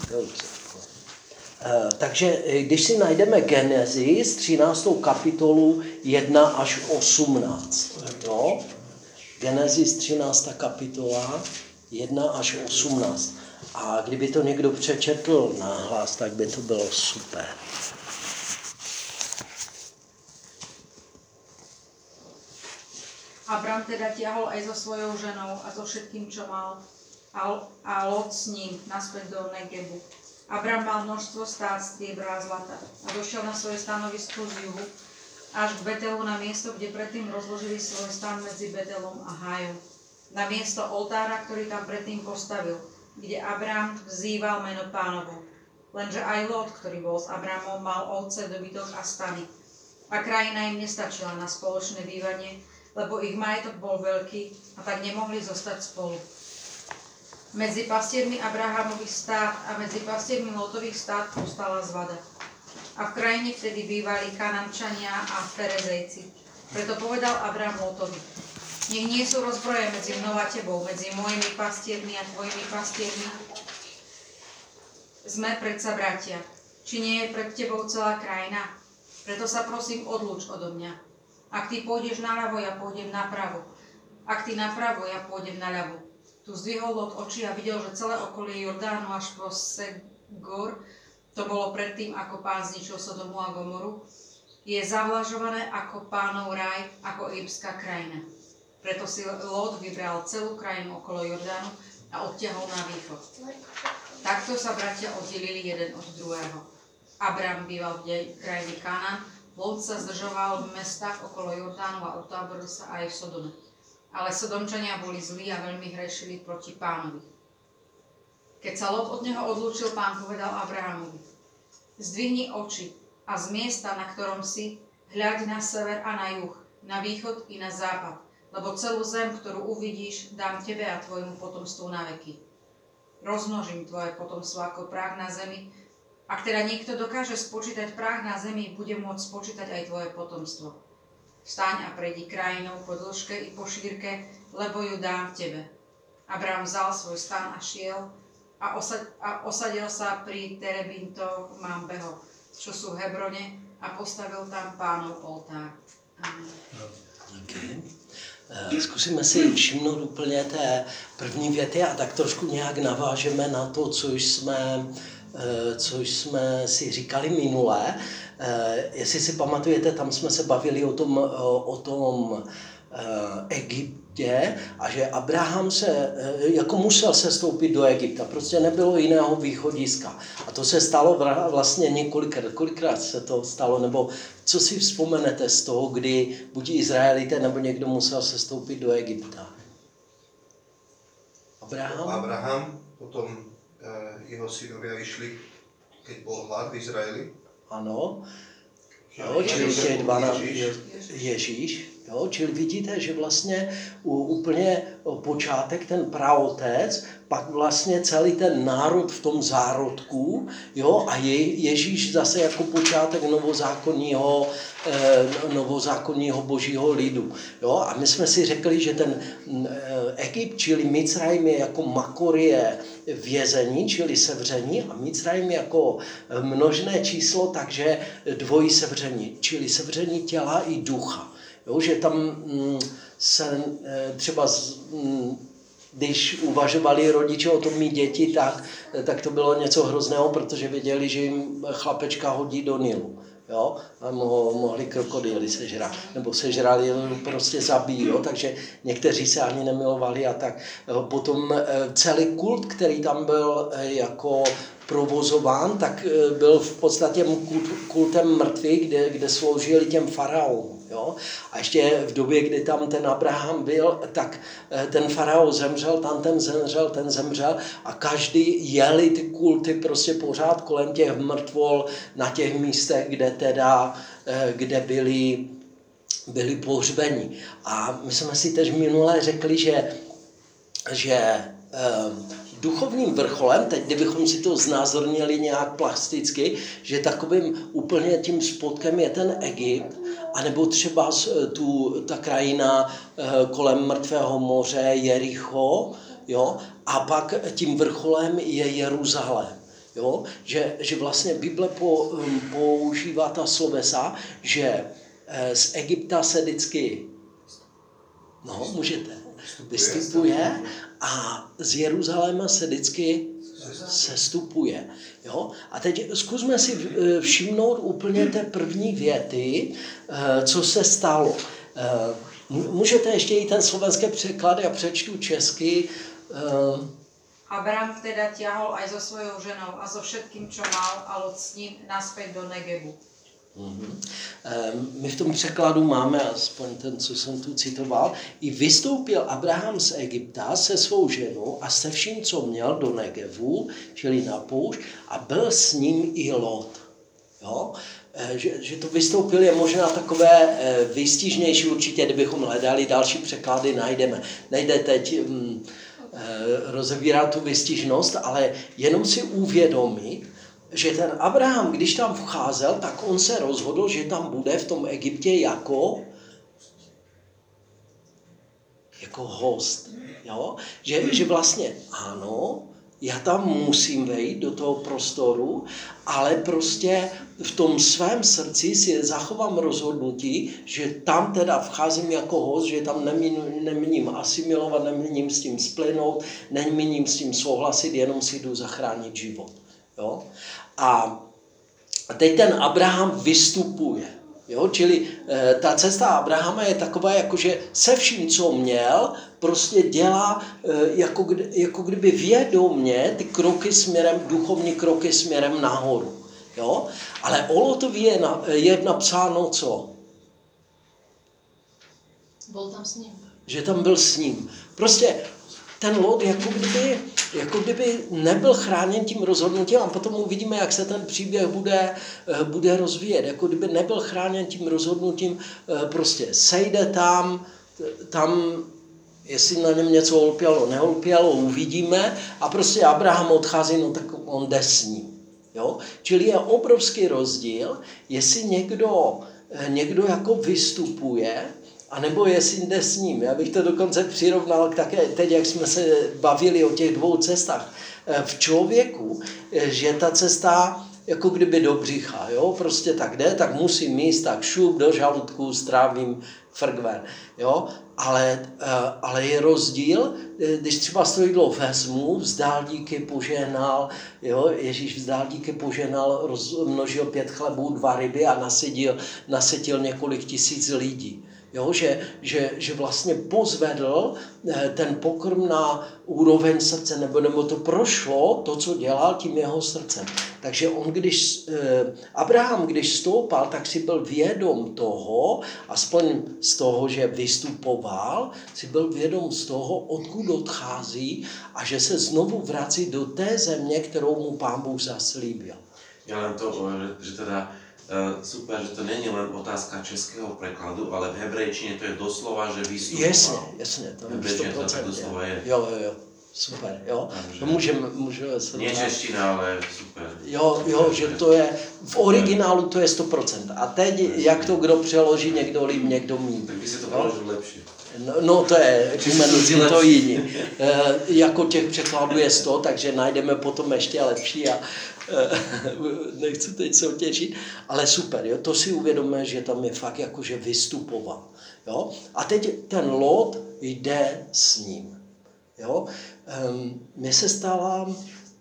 Dobře. Takže když si najdeme Genesis, 13. kapitolu 1 až 18. Jo? Genesis 13. kapitola 1 až 18. A kdyby to někdo přečetl nahlas, tak by to bylo super. Abram teda tiahol aj so svojou ženou a so všetkým, čo mal, a Lot s ním naspäť do Negebu. Abram mal množstvo stát, striebra a zlata a došiel na svoje stanovisko z juhu až k Betelu, na miesto, kde predtým rozložili svoj stan medzi Betelom a Hajom. Na miesto oltára, ktorý tam predtým postavil, kde Abram vzýval meno Pánovo. Lenže aj Lot, ktorý bol s Abramom, mal ovce, dobytok a stany. A krajina im nestačila na spoločné bývanie, lebo ich majetok bol veľký a tak nemohli zostať spolu. Medzi pastiermi Abrahamových stát a medzi pastiermi Lotových stát postala zvada. A v krajine vtedy bývali Kanančania a Ferezejci. Preto povedal Abram Lotovi: nech nie sú rozbroje medzi mnou a tebou, medzi mojimi pastiermi a tvojimi pastiermi. Sme predsa bratia. Či nie je pred tebou celá krajina? Preto sa prosím odlúč odo mňa. Ak ty pôjdeš naľavo, ja pôjdem napravo. Ak ty napravo, ja pôjdem naľavo. Tu zdvihol Lot oči a videl, že celé okolie Jordánu až po Segor, to bolo predtým, ako Pán zničil Sodomu a Gomoru, je zavlažované ako Pánov raj, ako egyptská krajina. Preto si Lot vybral celú krajinu okolo Jordánu a odtiahol na východ. Takto sa bratia oddelili jeden od druhého. Abram býval v krajine Kanán, Lot sa zdržoval v mestách okolo Jordánu a utáboril sa aj v Sodome. Ale Sodomčania boli zlí a veľmi hrešili proti Pánovi. Keď sa Lot od neho odlúčil, Pán povedal Abrahamovi: zdvihni oči a z miesta, na ktorom si, hľaď na sever a na juh, na východ i na západ, lebo celú zem, ktorú uvidíš, dám tebe a tvojmu potomstvu na veky. Rozmnožím tvoje potomstvo ako prach na zemi. Ak teda niekto dokáže spočítať prach na zemi, bude môcť spočítať aj tvoje potomstvo. Vstaň a prejdi krajinou po dĺžke i po šírke, lebo ju dám tebe. Abram vzal svoj stan a šiel a osadil sa pri Terebinto Mambeho, čo sú v Hebrone, a postavil tam Pánov oltár. Amen. Okay. Zkusíme si všimnout úplně té první věty a tak trošku nějak navážeme na to, co jsme si říkali minule. Jestli si pamatujete, tam jsme se bavili o tom Egyptě a že Abraham jako musel sestoupit do Egypta, prostě nebylo jiného východiska. A to se stalo vlastně několikrát. Kolikrát se to stalo, nebo co si vzpomenete z toho, kdy buď Izraelité, nebo někdo musel sestoupit do Egypta? Abraham, potom jeho synovia išli, keď bol hlad v Izraeli. Ano, jo, čili těch 12 Ježíš. Jo, čili vidíte, že vlastně úplně počátek, ten praotec, pak vlastně celý ten národ v tom zárodku, jo, a Ježíš zase jako počátek novozákonního božího lidu. Jo, a my jsme si řekli, že ten Egypt, čili Micrajim je jako Makorie vězení, čili sevření, a Micrajim jako množné číslo, takže dvojí sevření, čili sevření těla i ducha. Jo, že tam se třeba, když uvažovali rodiče o tom mít děti, tak to bylo něco hrozného, protože věděli, že jim chlapečka hodí do Nilu. Jo? A mohli krokodýly sežrat, nebo sežrali, prostě zabijí, jo? Takže někteří se ani nemilovali a tak. Potom celý kult, který tam byl jako provozován, tak byl v podstatě kultem mrtvých, kde sloužili těm faraonům. Jo? A ještě v době, kdy tam ten Abraham byl, tak ten faraon zemřel, tam ten zemřel a každý jeli ty kulty prostě pořád kolem těch mrtvol na těch místech, kde byli pohřbeni. A my jsme si teď minule řekli, že duchovním vrcholem, teď kdybychom si to znázornili nějak plasticky, že takovým úplně tím spodkem je ten Egypt, anebo třeba ta krajina kolem Mrtvého moře, Jericho, jo, a pak tím vrcholem je Jeruzalém. Jo? Že vlastně Bible používá ta slovesa, že z Egypta se vždycky můžete, vystupuje a z Jeruzaléma se vždycky sestupuje. Jo? A teď zkusme si všimnout úplně té první věty, co se stalo. Můžete ještě i ten slovenský překlad, já přečtu česky. Abraham teda ťahol aj so svojou ženou a so všetkým, čo mal, a Lot s ním naspäť do Negevu. My v tom překladu máme, aspoň ten, co jsem tu citoval, i vystoupil Abraham z Egypta se svou ženou a se vším, co měl, do Negevu, čili na poušť, a byl s ním i Lot. Jo? Že to vystoupil je možná takové výstižnější, určitě, kdybychom hledali další překlady, najdeme. Nejde teď rozebírat tu výstižnost, ale jenom si uvědomit, že ten Abraham, když tam vcházel, tak on se rozhodl, že tam bude v tom Egyptě jako host. Jo? Že vlastně ano, já tam musím vejít do toho prostoru, ale prostě v tom svém srdci si zachovám rozhodnutí, že tam teda vcházím jako host, že tam nemíním asimilovat, nemíním s tím splynout, nemíním s tím souhlasit, jenom si jdu zachránit život. Jo? A teď ten Abraham vystupuje. Jo? Čili ta cesta Abrahama je taková, jakože se vším, co měl, prostě dělá jako kdyby vědomě ty kroky směrem, duchovní kroky směrem nahoru. Jo? Ale o Lotovi je napsáno co? Byl tam s ním. Že tam byl s ním. Prostě ten Lot jako kdyby nebyl chráněn tím rozhodnutím a potom uvidíme, jak se ten příběh bude rozvíjet. Jako kdyby nebyl chráněn tím rozhodnutím, prostě sejde tam, jestli na něm něco holpělo, neholpělo, uvidíme a prostě Abraham odchází, no tak on jde s ním. Jo? Čili je obrovský rozdíl, jestli někdo jako vystupuje, a nebo jestli jde s ním. Já bych to dokonce přirovnal také teď, jak jsme se bavili o těch dvou cestách. V člověku, že ta cesta jako kdyby do břicha, jo? Prostě tak jde, tak musím jíst, tak šup do žaludku, strávím frgven. Jo? Ale je rozdíl, když třeba to jídlo vezmu, vzdál díky požehnal, jo? Ježíš vzdál díky požehnal, rozmnožil 5 chlebů, 2 ryby a nasytil několik tisíc lidí. Jo, že vlastně pozvedl ten pokrm na úroveň srdce, nebo to prošlo, to, co dělal tím jeho srdcem. Takže Abraham, když stoupal, tak si byl vědom toho, aspoň z toho, že vystupoval, si byl vědom z toho, odkud odchází a že se znovu vrací do té země, kterou mu Pán Bůh zaslíbil. Ja len to, že teda super, že to není len otázka českého prekladu, ale v hebrejčine to je doslova, že vystupoval. Jasně, to je 100%. To doslova je. Jo, super, jo. Takže, to můžeme se nie čeština, ale super. Jo, že to je, v originálu to je 100%. A teď, jak to kdo přeloží, někdo líp, někdo míň. Tak by si to přeložil lepší. No to je, to jiní. Jako těch překladů je 100, takže najdeme potom ještě lepší a nechci teď soutěžit, ale super, jo, to si uvědomíme, že tam je fakt jakože vystupoval. Jo? A teď ten Lot jde s ním. Jo? Mně se stala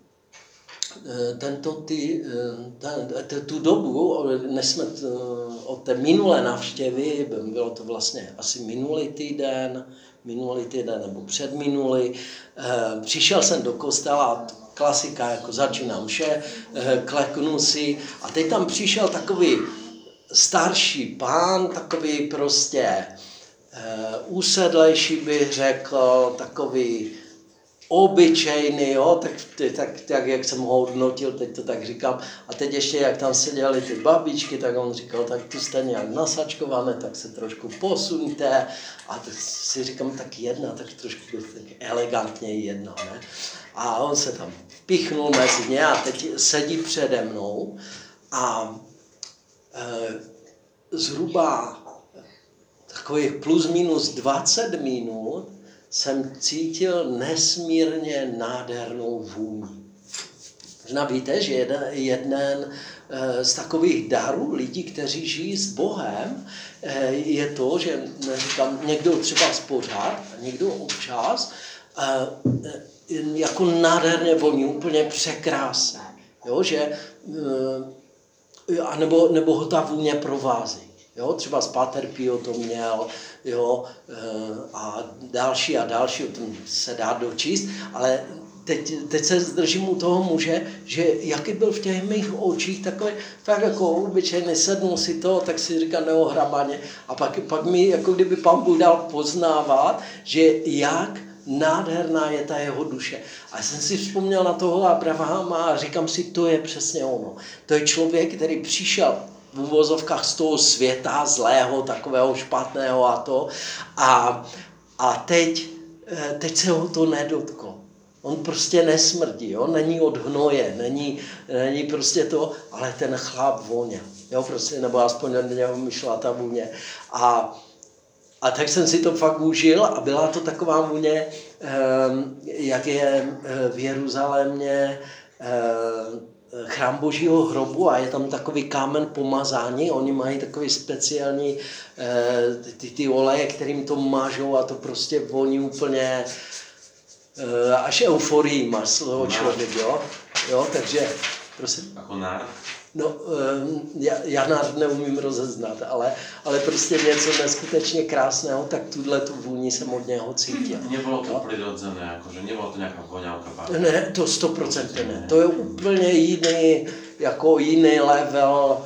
tu dobu, než jsme od té minulé návštěvy, bylo to vlastně asi minulý týden nebo předminulý, přišel jsem do kostela, klasika, jako začínám mše, kleknu si a teď tam přišel takový starší pán, takový prostě úsedlejší bych řekl, takový obyčejný, jo, tak jak jsem ho hodnotil, teď to tak říkám. A teď ještě, jak tam seděly ty babičky, tak on říkal, tak tu jste nějak nasačkované, tak se trošku posuňte. A tak si říkám, tak jedna, tak trošku tak elegantně jedna, ne? A on se tam pichnul mezi ně a teď sedí přede mnou a zhruba takových plus minus 20 minut jsem cítil nesmírně nádhernou vůni. Možná víte, že jeden z takových darů lidí, kteří žijí s Bohem, je to, že říkám, někdo třeba pořád, někdo občas, jako nádherně voní, úplně překrásně. Jo, že, nebo ho ta vůně provází. Jo, třeba z Páter Pio to měl, jo, a další, o tom se dá dočíst, ale teď se zdržím u toho muže, že jaký byl v těch mých očích takový, tak jako obyčejný, sednul si to, tak si říká neohrabaně. A pak mi jako kdyby Pán Bůh dal poznávat, že jak nádherná je ta jeho duše. A jsem si vzpomněl na toho Abrahama a říkám si, to je přesně ono. To je člověk, který přišel v uvozovkách z toho světa zlého, takového špatného a to. A teď se ho to nedotklo. On prostě nesmrdí, jo? Není od hnoje, není prostě to, ale ten chlap voně, jo? Prostě, nebo aspoň od něho myšla ta vůně. A tak jsem si to fakt užil a byla to taková vůně, jak je v Jeruzalémě chrám Božího hrobu a je tam takový kámen pomazání, oni mají takový speciální ty oleje, kterým to mážou a to prostě voní úplně až euforii má z toho člověk, jo, takže prosím. Ako nárd? No, já nárd neumím rozeznat, ale prostě něco neskutečně krásného, tak tuhle tu vůni jsem od něho cítil. Nebylo to přirozené, akože nebylo to nějaká voňavka? Ne, to 100% ne. To je úplně jiný level,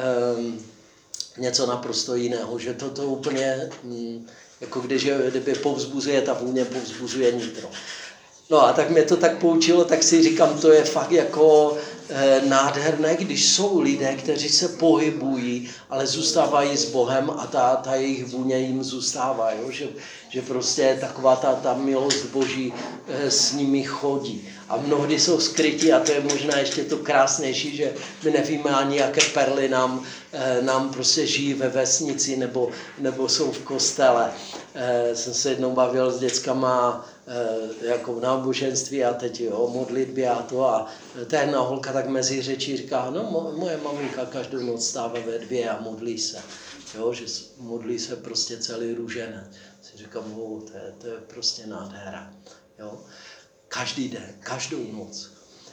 něco naprosto jiného, že to úplně, jako kdyby povzbuzuje ta vůně, povzbuzuje nitro. No a tak mě to tak poučilo, tak si říkám, to je fakt jako nádherné, když jsou lidé, kteří se pohybují, ale zůstávají s Bohem a ta jejich vůně jim zůstává, jo? Že prostě taková ta milost Boží s nimi chodí. A mnohdy jsou skryti a to je možná ještě to krásnější, že my nevíme ani, jaké perly nám prostě žijí ve vesnici nebo jsou v kostele. Jsem se jednou bavil s dětskama jako v náboženství a teď o modlitbě a to a ta jedna holka tak mezi řečí říká, no moje maminka každou noc stává ve 2 a modlí se, jo, že modlí se prostě celý růženec. Si říkám, to je prostě nádhera, jo. Každý den, každou noc.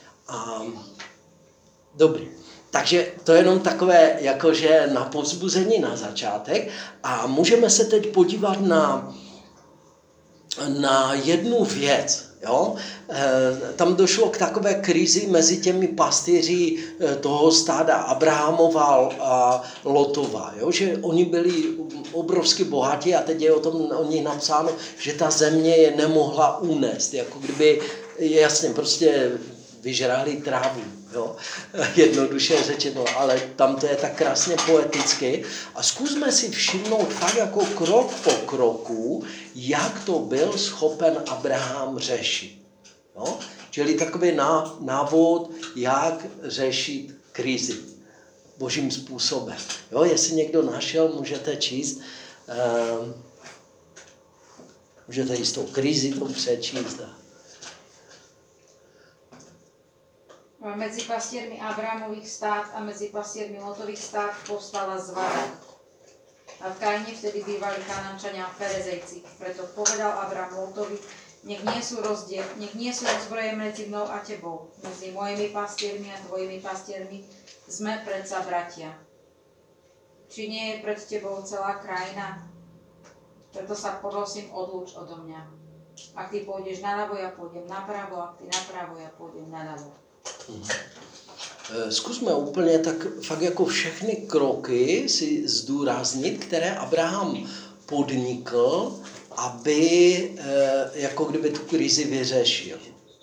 Dobrý. Takže to je jenom takové jakože na povzbuzení na začátek a můžeme se teď podívat na jednu věc. Jo? Tam došlo k takové krizi mezi těmi pastýři toho stáda Abrahamova a Lotova. Jo? Že oni byli obrovsky bohatí a teď je o nich napsáno, že ta země je nemohla unést. Jako kdyby jasně prostě vyžrali trávu. Jo? Jednoduše řečeno, ale tam to je tak krásně poeticky. A zkusme si všimnout fakt jako krok po kroku, jak to byl schopen Abraham řešit. Jo? Čili takový návod, jak řešit krizi božím způsobem. Jo? Jestli někdo našel, můžete číst. Můžete i s tou krizi to přečíst. Mezi pastiermi Abrahamových stát a mezi pastiermi Lotových stát povstala zvada. A v krajine vtedy bývali Kanánčania a Perezejci. Preto povedal Abraham Lotovi, nech nie sú rozbroje medzi mnou a tebou. Medzi mojimi pastiermi a tvojimi pastiermi sme predsa bratia. Či nie je pred tebou celá krajina? Preto sa prosím odlúč odo mňa. Ak ty pôjdeš naľavo, ja pôjdem napravo, ak ty napravo, ja pôjdem naľavo. Zkusme úplně tak fakt jako všechny kroky si zdůraznit, které Abraham podnikl, aby jako kdyby tu krizi vyřešil.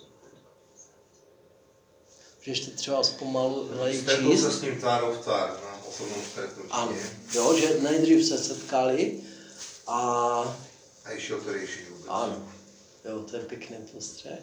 Můžeš třeba zpomalu číst? Stretl se s ním tvárou v tvár na osobnom stretnutí. Ano, jo, že nejdřív se setkali a išiel to riešiť vôbec. ano, jo, to je pěkný postřeh.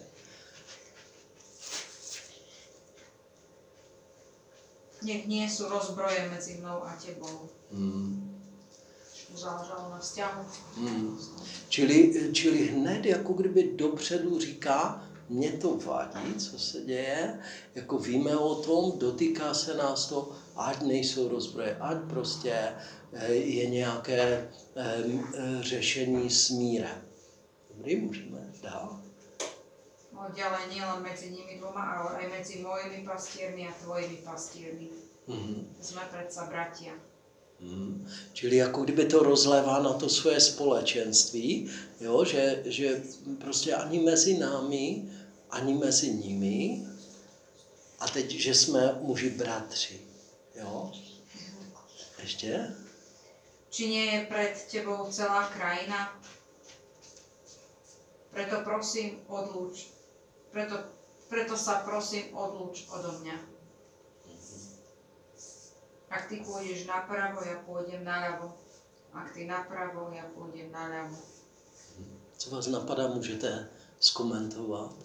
Nech nie sú rozbroje medzi mnou a tebou. Záležalo na vzťahu. Čili hned jako kdyby dopředu říká, mně to vadí, co se děje, jako víme o tom, dotýká se nás to, ať nejsou rozbroje, ať prostě je nějaké řešení s mírem. Dobrý, můžeme dál. No ďalej nie len medzi nimi dvoma, ale aj medzi mojimi pastiermi a tvojimi pastiermi. Sme predsa bratia. Čili jako kdyby to rozlévá na to svoje společenství, jo? Že prostě ani mezi námi, ani mezi nimi, a teď, že jsme muži bratři. Jo? Ještě? Či nie je pred tebou celá krajina? Preto prosím, odlúč. Preto sa prosím, odlúč odo mňa. Ak ty pôjdeš napravo, ja pôjdem naľavo. Ak ty napravo, ja pôjdem naľavo. Co vás napadá, můžete zkomentovat?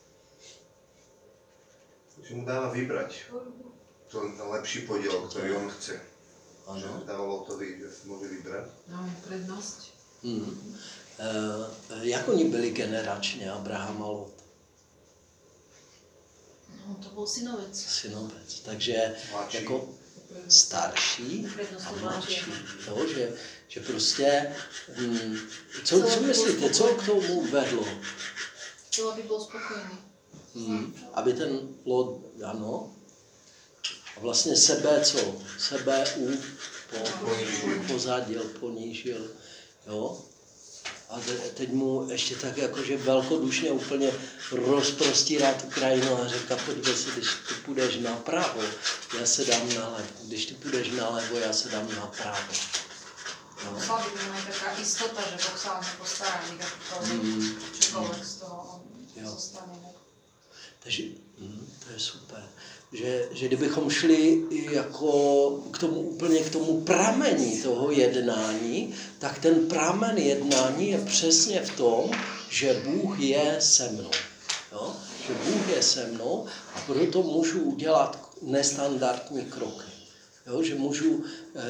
Že mu dáva vybrať ten lepší podiel, ktorý on chce. Ano. Že dáva Lotovi, že môže vybrať. No, prednosť. Jak oni byli generačně, Abraham a Lot? No, to bol synovec. Synovec. Takže Mladší. jako starší Prednosť a to mladší. mladšie. Jo, že prostě, co myslíte, co k tomu vedlo? To, aby bol spokojný. Aby ten Lot, ano, a vlastně sebe pozadil, ponížil, jo. A teď mu ještě tak jakože velkodušně úplně rozprostírá tu krajinu a říká, podívej se, když ty půjdeš napravo, já se dám nalevo. Když ty půjdeš nalevo, já se dám napravo. No. Musela by byť aj taká istota, že Boh sa o mňa postará, čokoľvek z toho zostane. Takže to je super. Že kdybychom šli jako k tomu pramení toho jednání, tak ten pramen jednání je přesně v tom, že Bůh je se mnou. Jo? Že Bůh je se mnou a proto můžu udělat nestandardní kroky. Jo? Že můžu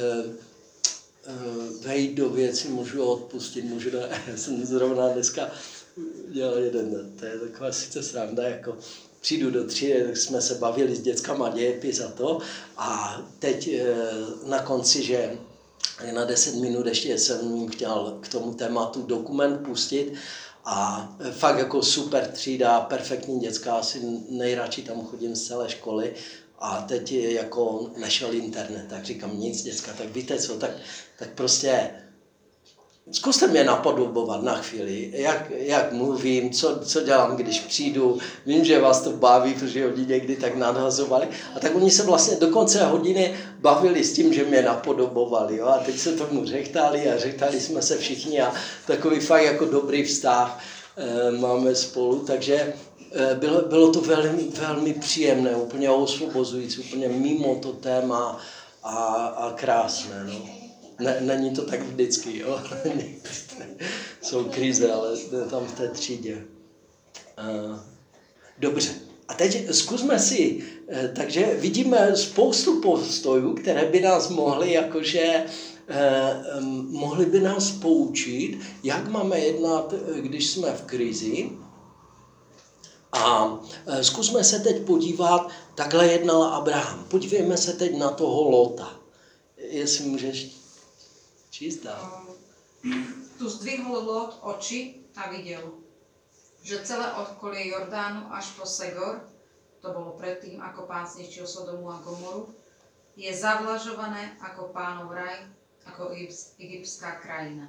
vejít do věci, můžu odpustit, já jsem zrovna dneska dělal jeden, to je taková sice sranda, jako přijdu do třídy, tak jsme se bavili s dětskama dějepis a to a teď na konci, že na 10 minut ještě jsem jim chtěl k tomu tématu dokument pustit a fakt jako super třída, perfektní děcka, asi nejradši tam chodím z celé školy a teď jako nešel internet, tak říkám nic děcka, tak víte co, tak prostě zkuste mě napodobovat na chvíli, jak mluvím, co dělám, když přijdu. Vím, že vás to baví, protože oni někdy tak nadhazovali. A tak oni se vlastně do konce hodiny bavili s tím, že mě napodobovali. Jo? A teď se tomu řechtali a řechtali jsme se všichni a takový fakt jako dobrý vztah máme spolu. Takže bylo to velmi, velmi příjemné, úplně osvobozující, úplně mimo to téma a krásné. No. Není to tak vždycky, jo. Jsou krize, ale tam v té třídě. Dobře. A teď zkusme si, takže vidíme spoustu postojů, které by nás mohly by nás poučit, jak máme jednat, když jsme v krizi. A zkusme se teď podívat, takhle jednal Abraham. Podívejme se teď na toho Lota. Jestli můžeš číst dál. Tu zdvihol Lot oči a videl, že celé okolie Jordánu až po Segor, to bolo predtým, ako Pán zničil Sodomu a Gomoru, je zavlažované ako Pánov raj, ako egyptská krajina.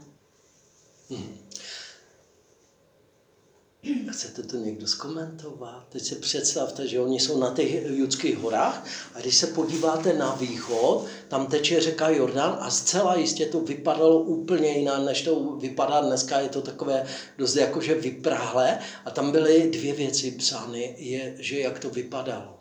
Chcete to někdo zkomentovat? Teď si představte, že oni jsou na těch Judských horách a když se podíváte na východ, tam teče řeka Jordán a zcela jistě to vypadalo úplně jinak, než to vypadá dneska. Je to takové dost jakože vyprahlé a tam byly dvě věci psány, že jak to vypadalo.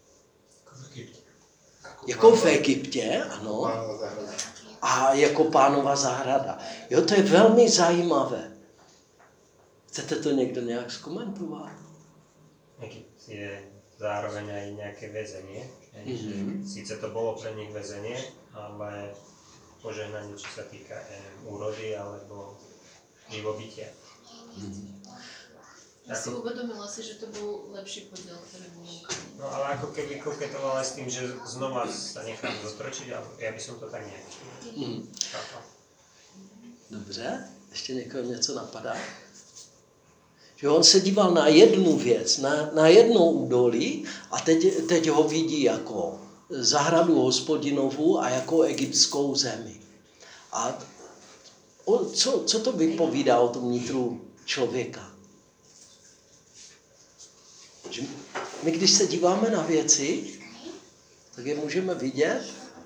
Jako v Egyptě, ano. A jako Pánova zahrada. Jo, to je velmi zajímavé. Chcete to někdo nějak zkomentovat? Egypt je zároveň aj nejaké väzenie. Síce to bolo pre nich väzenie, ale požehnanie, čo sa týka úrody alebo živobytia. Si uvedomila si, že to bol lepší podiel, ktorý bol ukázaný. No ale ako keby koketoval aj s tým, že znova sa nechám zotročiť, ale ja by som to tak nejak chápal. Dobře, ještě někoho něco napadá? Že on se díval na jednu věc, na jedno údolí a teď ho vidí jako zahradu Hospodinovu a jako egyptskou zemi. A co to vypovídá o tom nitru člověka? Že my, když se díváme na věci, tak je můžeme vidět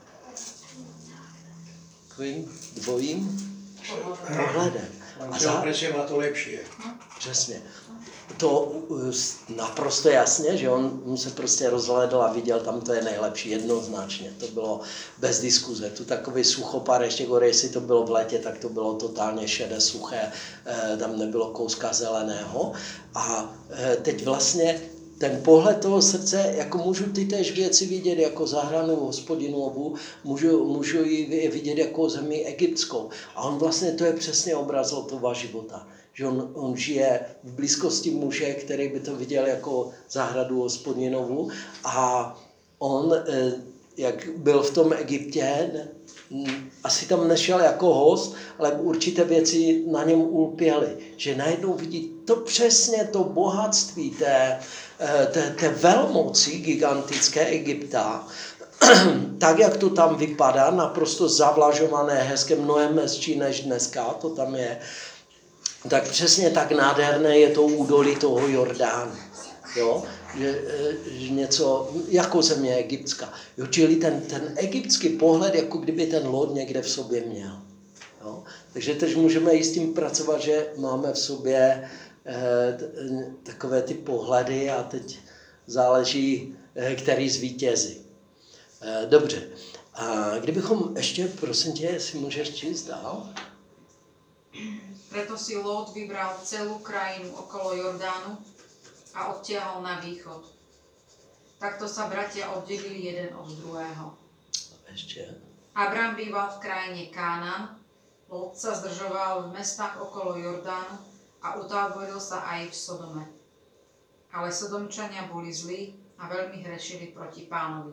takovým dvojím pohledem. Presne má to lepšie. Přesně. To naprosto jasně, že on se prostě rozhlédl a viděl, tam to je nejlepší, jednoznačně. To bylo bez diskuze. Tu takový suchopár, ještě gore, jestli to bylo v létě, tak to bylo totálně šedé, suché, tam nebylo kouska zeleného. A teď vlastně ten pohled toho srdce, jako můžu ty též věci vidět jako zahranu Hospodinovu, můžu ji vidět jako zemi egyptskou. A on vlastně, to je přesně obraz Lotova života. Že on žije v blízkosti muže, který by to viděl jako zahradu Hospodinovu. A on, jak byl v tom Egyptě, asi tam nešel jako host, ale určité věci na něm ulpěly. Že najednou vidí to přesně to bohatství té velmoci gigantické Egypta, tak, jak to tam vypadá, naprosto zavlažované, hezké, mnohem hezčí než dneska, to tam je, tak přesně tak nádherné je to údolí toho Jordánu. Jo? Že něco jako země egyptská. Jo? Čili ten egyptský pohled, jako kdyby ten Lot někde v sobě měl. Jo? Takže teď můžeme i s tím pracovat, že máme v sobě takové ty pohledy a teď záleží, který zvítězí. Dobře. A kdybychom ještě, prosím tě, jestli můžeš číst dál? Preto si Lót vybral celú krajinu okolo Jordánu a odtiahol na východ. Takto sa bratia oddelili jeden od druhého. Ještě. Abram býval v krajine Kánán, Lót sa zdržoval v mestách okolo Jordánu a utáboril sa aj v Sodome. Ale Sodomčania boli zlí a veľmi hrešili proti Pánovi.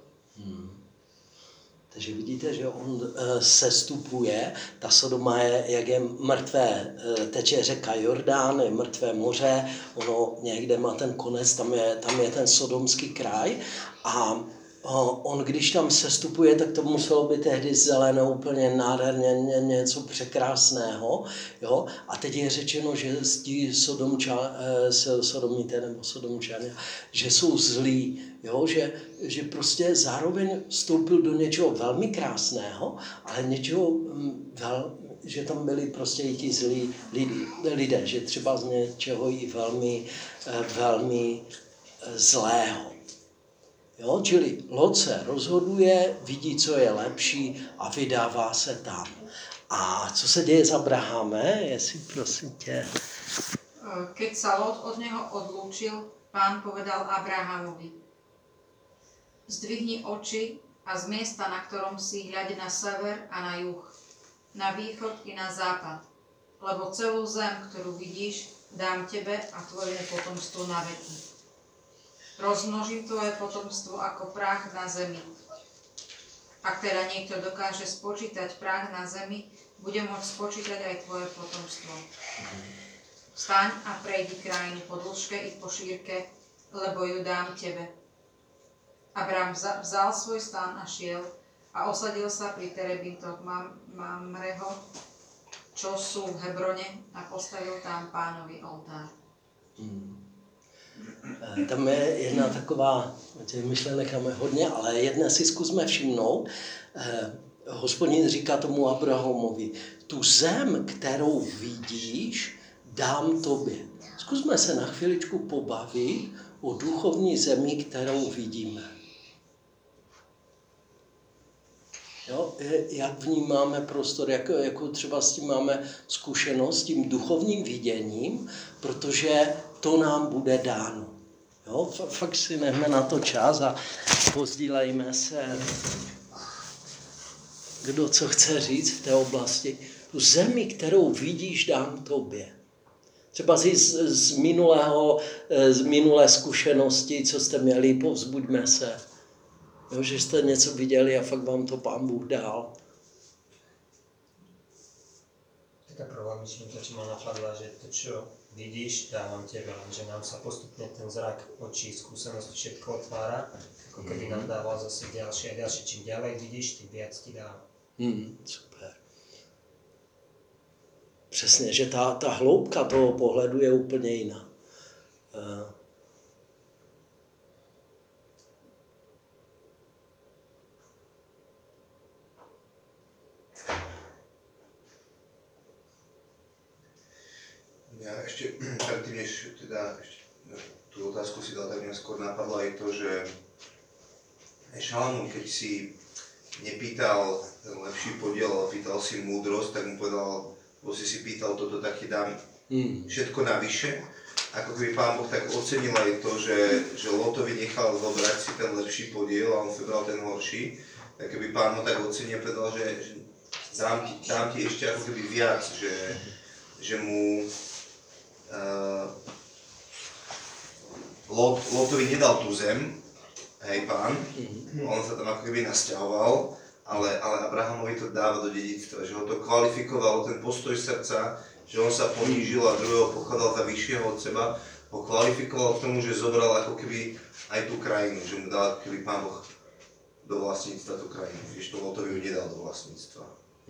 Takže vidíte, že on sestupuje, ta Sodoma je, jak je mrtvé, teče řeka Jordán, je mrtvé moře, ono někde má ten konec, tam je ten sodomský kraj a on, když tam sestupuje, tak to muselo být tehdy zelené, úplně nádherně, něco překrásného. Jo? A teď je řečeno, že ti sodomité nebo sodomčané, že jsou zlí, jo? Že prostě zároveň vstoupil do něčeho velmi krásného, ale něčeho, že tam byli prostě i ti zlí lidé, že třeba z něčeho i velmi, velmi zlého. Jo, čili Lot se rozhoduje, vidí, co je lepší a vydává se tam. A co se děje s Abrahamem, jestli prosím tě? Keď sa Lot od neho odlúčil, Pán povedal Abrahamovi: Zdvihni oči a z miesta, na ktorom si, hľaď na sever a na juh, na východ i na západ, lebo celú zem, ktorú vidíš, dám tebe a tvojmu potomstvu na veky. Rozmnožím tvoje potomstvo ako prach na zemi. Ak teda niekto dokáže spočítať prach na zemi, bude môcť spočítať aj tvoje potomstvo. Vstaň a prejdi krajinu po dĺžke i po šírke, lebo ju dám tebe. Abram vzal svoj stán a šiel a osadil sa pri terebintoch Mamreho, čo sú v Hebrone, a postavil tam Pánovi oltár. Tam je jedna taková, myšlenek tam je hodně, ale jedné si zkusme všimnout. Hospodin říká tomu Abrahamovi: tu zem, kterou vidíš, dám tobě. Zkusme se na chviličku pobavit o duchovní zemi, kterou vidíme. Jo, jak vnímáme prostor, jakou třeba s tím máme zkušenost, s tím duchovním viděním, protože to nám bude dáno. Jo, fakt si nechme na to čas a pozdílejme se, kdo co chce říct v té oblasti. Tu zemi, kterou vidíš, dám tobě. Třeba si z minulé zkušenosti, co jste měli, povzbuďme se. Jo, že jste něco viděli a fakt vám to Pán Bůh dal. Taká prvá myšlienka, čo ma napadla, že to, čo vidíš, dávam tebe, že nám sa postupne ten zrak očí, skúsenosť všetko otvára, ako keby nám dával zase ďalšie a ďalšie. Čím ďalej vidíš, tým viac ti dá. Super. Přesně, že ta hloubka toho pohledu je úplně jiná. Ja ešte predtým, než teda tú otázku si dal, tak mňa skôr napadlo aj to, že Šalamún, keď si nepýtal ten lepší podiel, ale pýtal si múdrosť, tak mu povedal, bo si pýtal toto, tak ti dám všetko navyše. Ako keby Pán Boh tak ocenil aj to, že Lotovi nechal zobrať si ten lepší podiel a on si vybral ten horší, tak keby Pán ho tak ocenil, povedal, že dám ti ešte ako keby viac, že mu Lotovi nedal tú zem, hej Pán, on sa tam ako keby nasťahoval, ale Abrahamovi to dáva do dedičstva, že ho to kvalifikovalo, ten postoj srdca, že on sa ponížil a druhého pokladal za vyššieho od seba, ho kvalifikoval k tomu, že zobral ako keby aj tú krajinu, že mu dal keby Pán Boh do vlastníctva tú krajinu, že to Lotovi ju nedal do vlastníctva.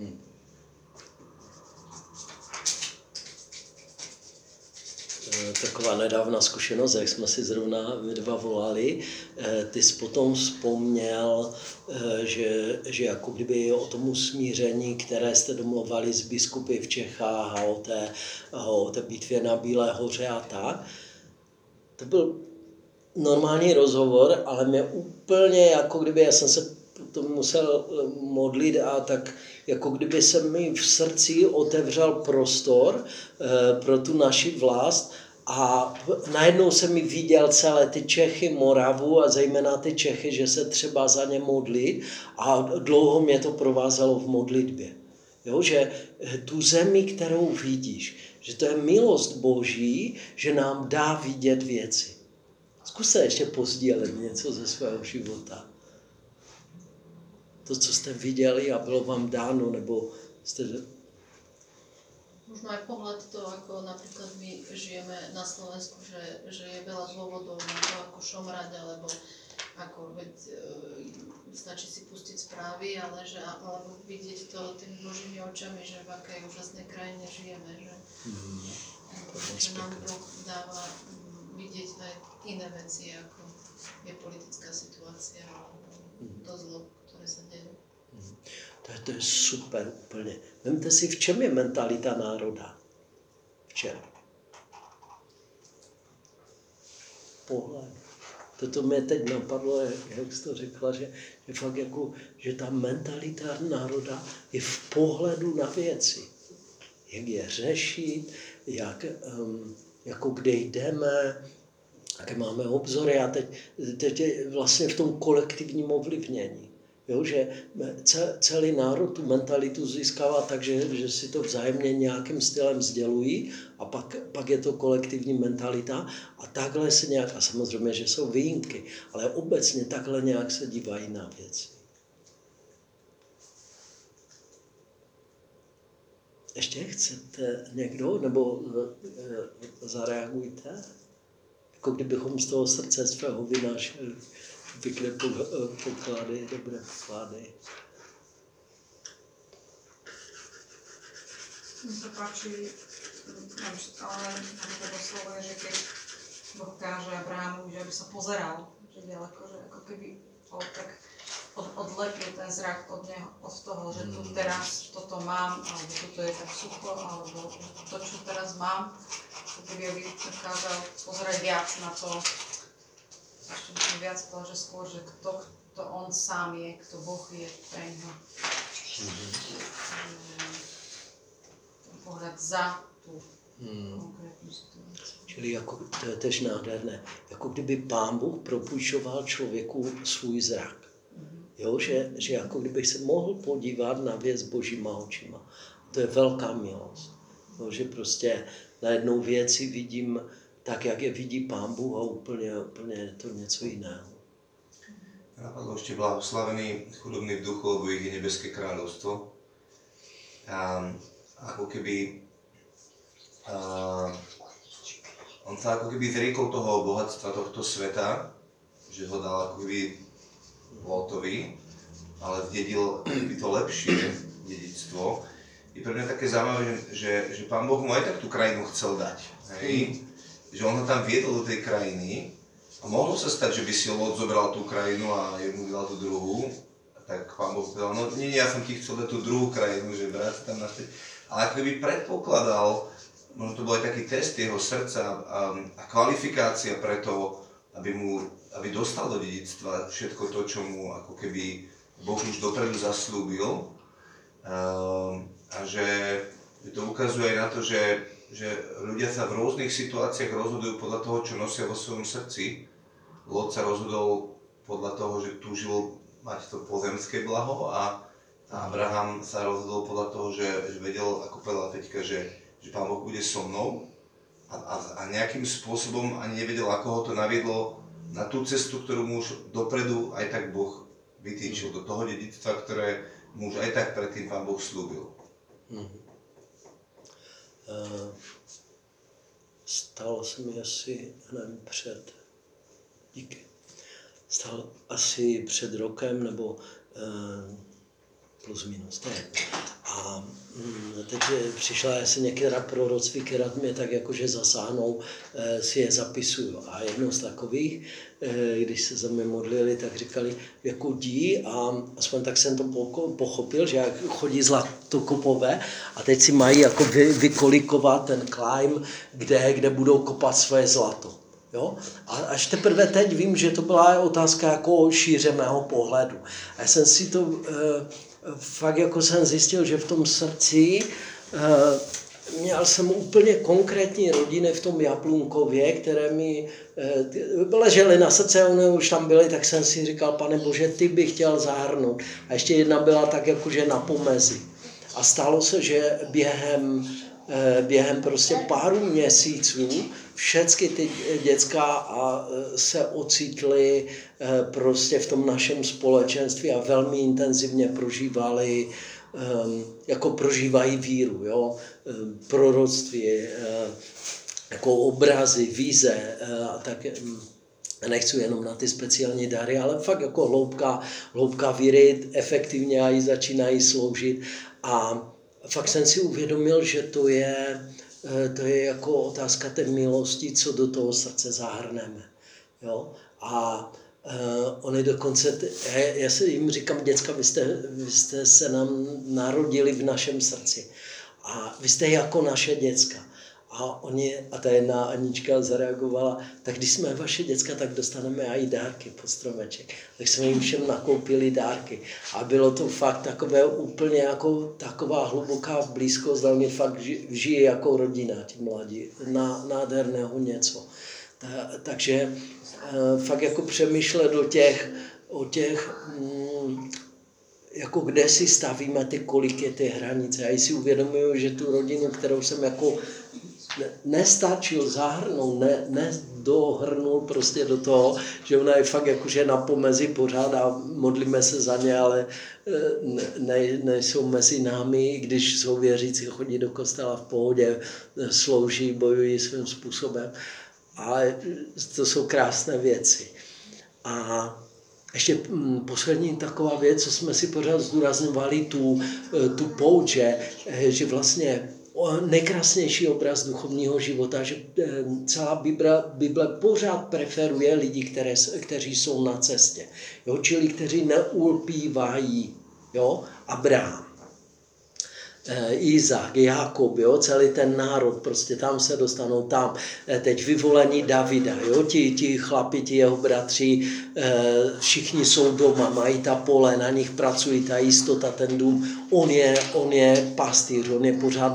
Taková nedávná zkušenost, jak jsme si zrovna my dva volali, ty jsi potom vzpomněl, že jako kdyby o tomu smíření, které jste domluvali s biskupy v Čechách a o té bitvě na Bílé hoře a tak. To byl normální rozhovor, ale mě úplně, jako kdyby já jsem se potom musel modlit a tak jako kdyby se mi v srdci otevřel prostor pro tu naši vlast a najednou jsem mi viděl celé ty Čechy, Moravu a zejména ty Čechy, že se třeba za ně modlit a dlouho mě to provázelo v modlitbě. Jo, že tu zemi, kterou vidíš, že to je milost Boží, že nám dá vidět věci. Zkuste ještě pozdílet něco ze svého života. To, co jste viděli a bylo vám dáno, nebo jste... Možno aj pohľad to, ako napríklad my žijeme na Slovensku, že je veľa dôvodov na to, ako šomrať, alebo ako stačí si pustiť správy, alebo vidieť to tými Božími očami, že v akej úžasnej krajine žijeme, že nám Boh dáva vidieť aj iné veci, ako je politická situácia, alebo to zlo, ktoré sa deje. To je super úplně. Vemte si, v čem je mentalita národa? V čem? Pohled. Toto mě teď napadlo, jak jsi to řekla, že fakt jako, že ta mentalita národa je v pohledu na věci. Jak je řešit, jako kde jdeme, jaké máme obzory a teď je vlastně v tom kolektivním ovlivnění. Jo, že celý národ tu mentalitu získává tak, že si to vzájemně nějakým stylem sdělují a pak je to kolektivní mentalita a takhle se nějak, a samozřejmě, že jsou výjimky, ale obecně takhle nějak se dívají na věci. Ještě chcete někdo, nebo zareagujte? Jako kdybychom z toho srdce svého vynášeli pěkné poklady, dobré poklady. Mně se páči, ale to slovo je, že keď Boh káže Abrahamovi, že aby sa pozeral, že ďaleko, že ako keby tak odlepil ten zrak od neho, od toho, že tu teraz toto mám, alebo toto je tak sucho, alebo to, čo teraz mám, keby dokázal pozerať viac na to, ešte by viac povedal, že skôr, že kto on sám je, kto Boh je pre ňo. Pohľad za tú konkrétnu situáciu. Čili jako, to je tež nádherné, jako kdyby Pán Bůh propůjčoval člověku svůj zrak. Jo, že jako kdybych se mohl podívat na věc Božíma očima. To je velká milost. Jo, že prostě najednou věci vidím tak, jak je vidí Pán Bůh a úplně je to něco jiného. Napadlo ešte blahoslavení chudobní v duchu, lebo ich je nebeské kráľovstvo. A ako keby on sa ako keby zriekol toho bohatstva tohto sveta, že ho dal ako keby Lótovi, ale zdedil by to lepšie dedičstvo. Je pre mňa také zaujímavé, že Pán Boh mu aj tak tú krajinu chcel dať. Hej? Že on ho tam viedol do tej krajiny a mohlo sa stať, že by si Lót zobral tú krajinu a jednu dal tú druhú. Tak Pán Boh povedal, no nie, ja som ti chcel dať tú druhú krajinu, že vráť sa tam naspäť. Ale ako by predpokladal, možno to bol aj taký test jeho srdca a kvalifikácia pre to, aby dostal do dedičstva všetko to, čo mu ako keby Boh už dopredu zaslúbil. A že to ukazuje aj na to, že ľudia sa v rôznych situáciách rozhodujú podľa toho, čo nosia vo svojom srdci. Lót sa rozhodol podľa toho, že túžil mať to pozemské blaho a Abraham sa rozhodol podľa toho, že vedel, ako povedala Peťka, že Pán Boh bude so mnou a nejakým spôsobom ani nevedel, ako ho to naviedlo na tú cestu, ktorú mu už dopredu aj tak Boh vytýčil, do toho dedičstva, ktoré mu už aj tak predtým Pán Boh slúbil. Stalo se mi asi, nevím, stalo asi před rokem, nebo plus minus, to je. A teď přišla asi některá proroctví, která mě tak jakože zasáhnou, si je zapisuju. A jednou z takových, když se za mě modlili, tak říkali, jako dí, a aspoň tak jsem to pochopil, že jak chodí zlatokopové a teď si mají jako vykolikovat ten climb, kde budou kopat své zlato. Jo? A až teprve teď vím, že to byla otázka jako šíře mého pohledu. A já jsem si to fakt jako jsem zjistil, že v tom srdci měl jsem úplně konkrétní rodiny v tom Jablunkově, které mi ležely na srdce, oni už tam byli, tak jsem si říkal, Pane Bože, ty bych chtěl zahrnout. A ještě jedna byla tak jakože na pomezi. A stalo se, že během prostě pár měsíců všechny ty děcka se ocitly prostě v tom našem společenství a velmi intenzivně prožívali, jako prožívají víru, jo? Proroctví, jako obrazy, vize a tak. Nechci jenom na ty speciální dary, ale fakt jako hloubka víry, efektivně i začínají sloužit. A fakt jsem si uvědomil, že to je jako otázka té milosti, co do toho srdce zahrneme. Jo? A oni dokonce, já se jim říkám, děcka, vy jste se nám narodili v našem srdci. A vy jste jako naše děcka. A ta jedna Anička zareagovala, tak když jsme vaše děcka, tak dostaneme i dárky pod stromeček. Tak jsme jim všem nakoupili dárky. A bylo to fakt takové úplně jako taková hluboká blízkost, oni fakt žijí jako rodina, ti mladí, nádherného něco. Takže fakt jako přemýšlet o těch jako kde si stavíme ty, kolik je ty hranice. Já si uvědomuju, že tu rodinu, kterou jsem jako nestačil zahrnout, nedohrnul prostě do toho, že ona je fakt jakože na pomezi pořád a modlíme se za ně, ale nejsou mezi námi, když jsou věřící, chodí do kostela v pohodě, slouží, bojují svým způsobem. Ale to jsou krásné věci. A ještě poslední taková věc, co jsme si pořád zdůrazňovali, tu pouť, že vlastně nejkrásnější obraz duchovního života, že celá Bible pořád preferuje lidi, kteří jsou na cestě, jo? Čili kteří neulpívají, jo? Abraham, Izák, Jakob, jo? Celý ten národ, prostě tam se dostanou tam. Teď vyvolení Davida, jo? Ti chlapi, ti jeho bratři, všichni jsou doma, mají ta pole, na nich pracují, ta jistota, ten dům. On je pastýř, on je pořád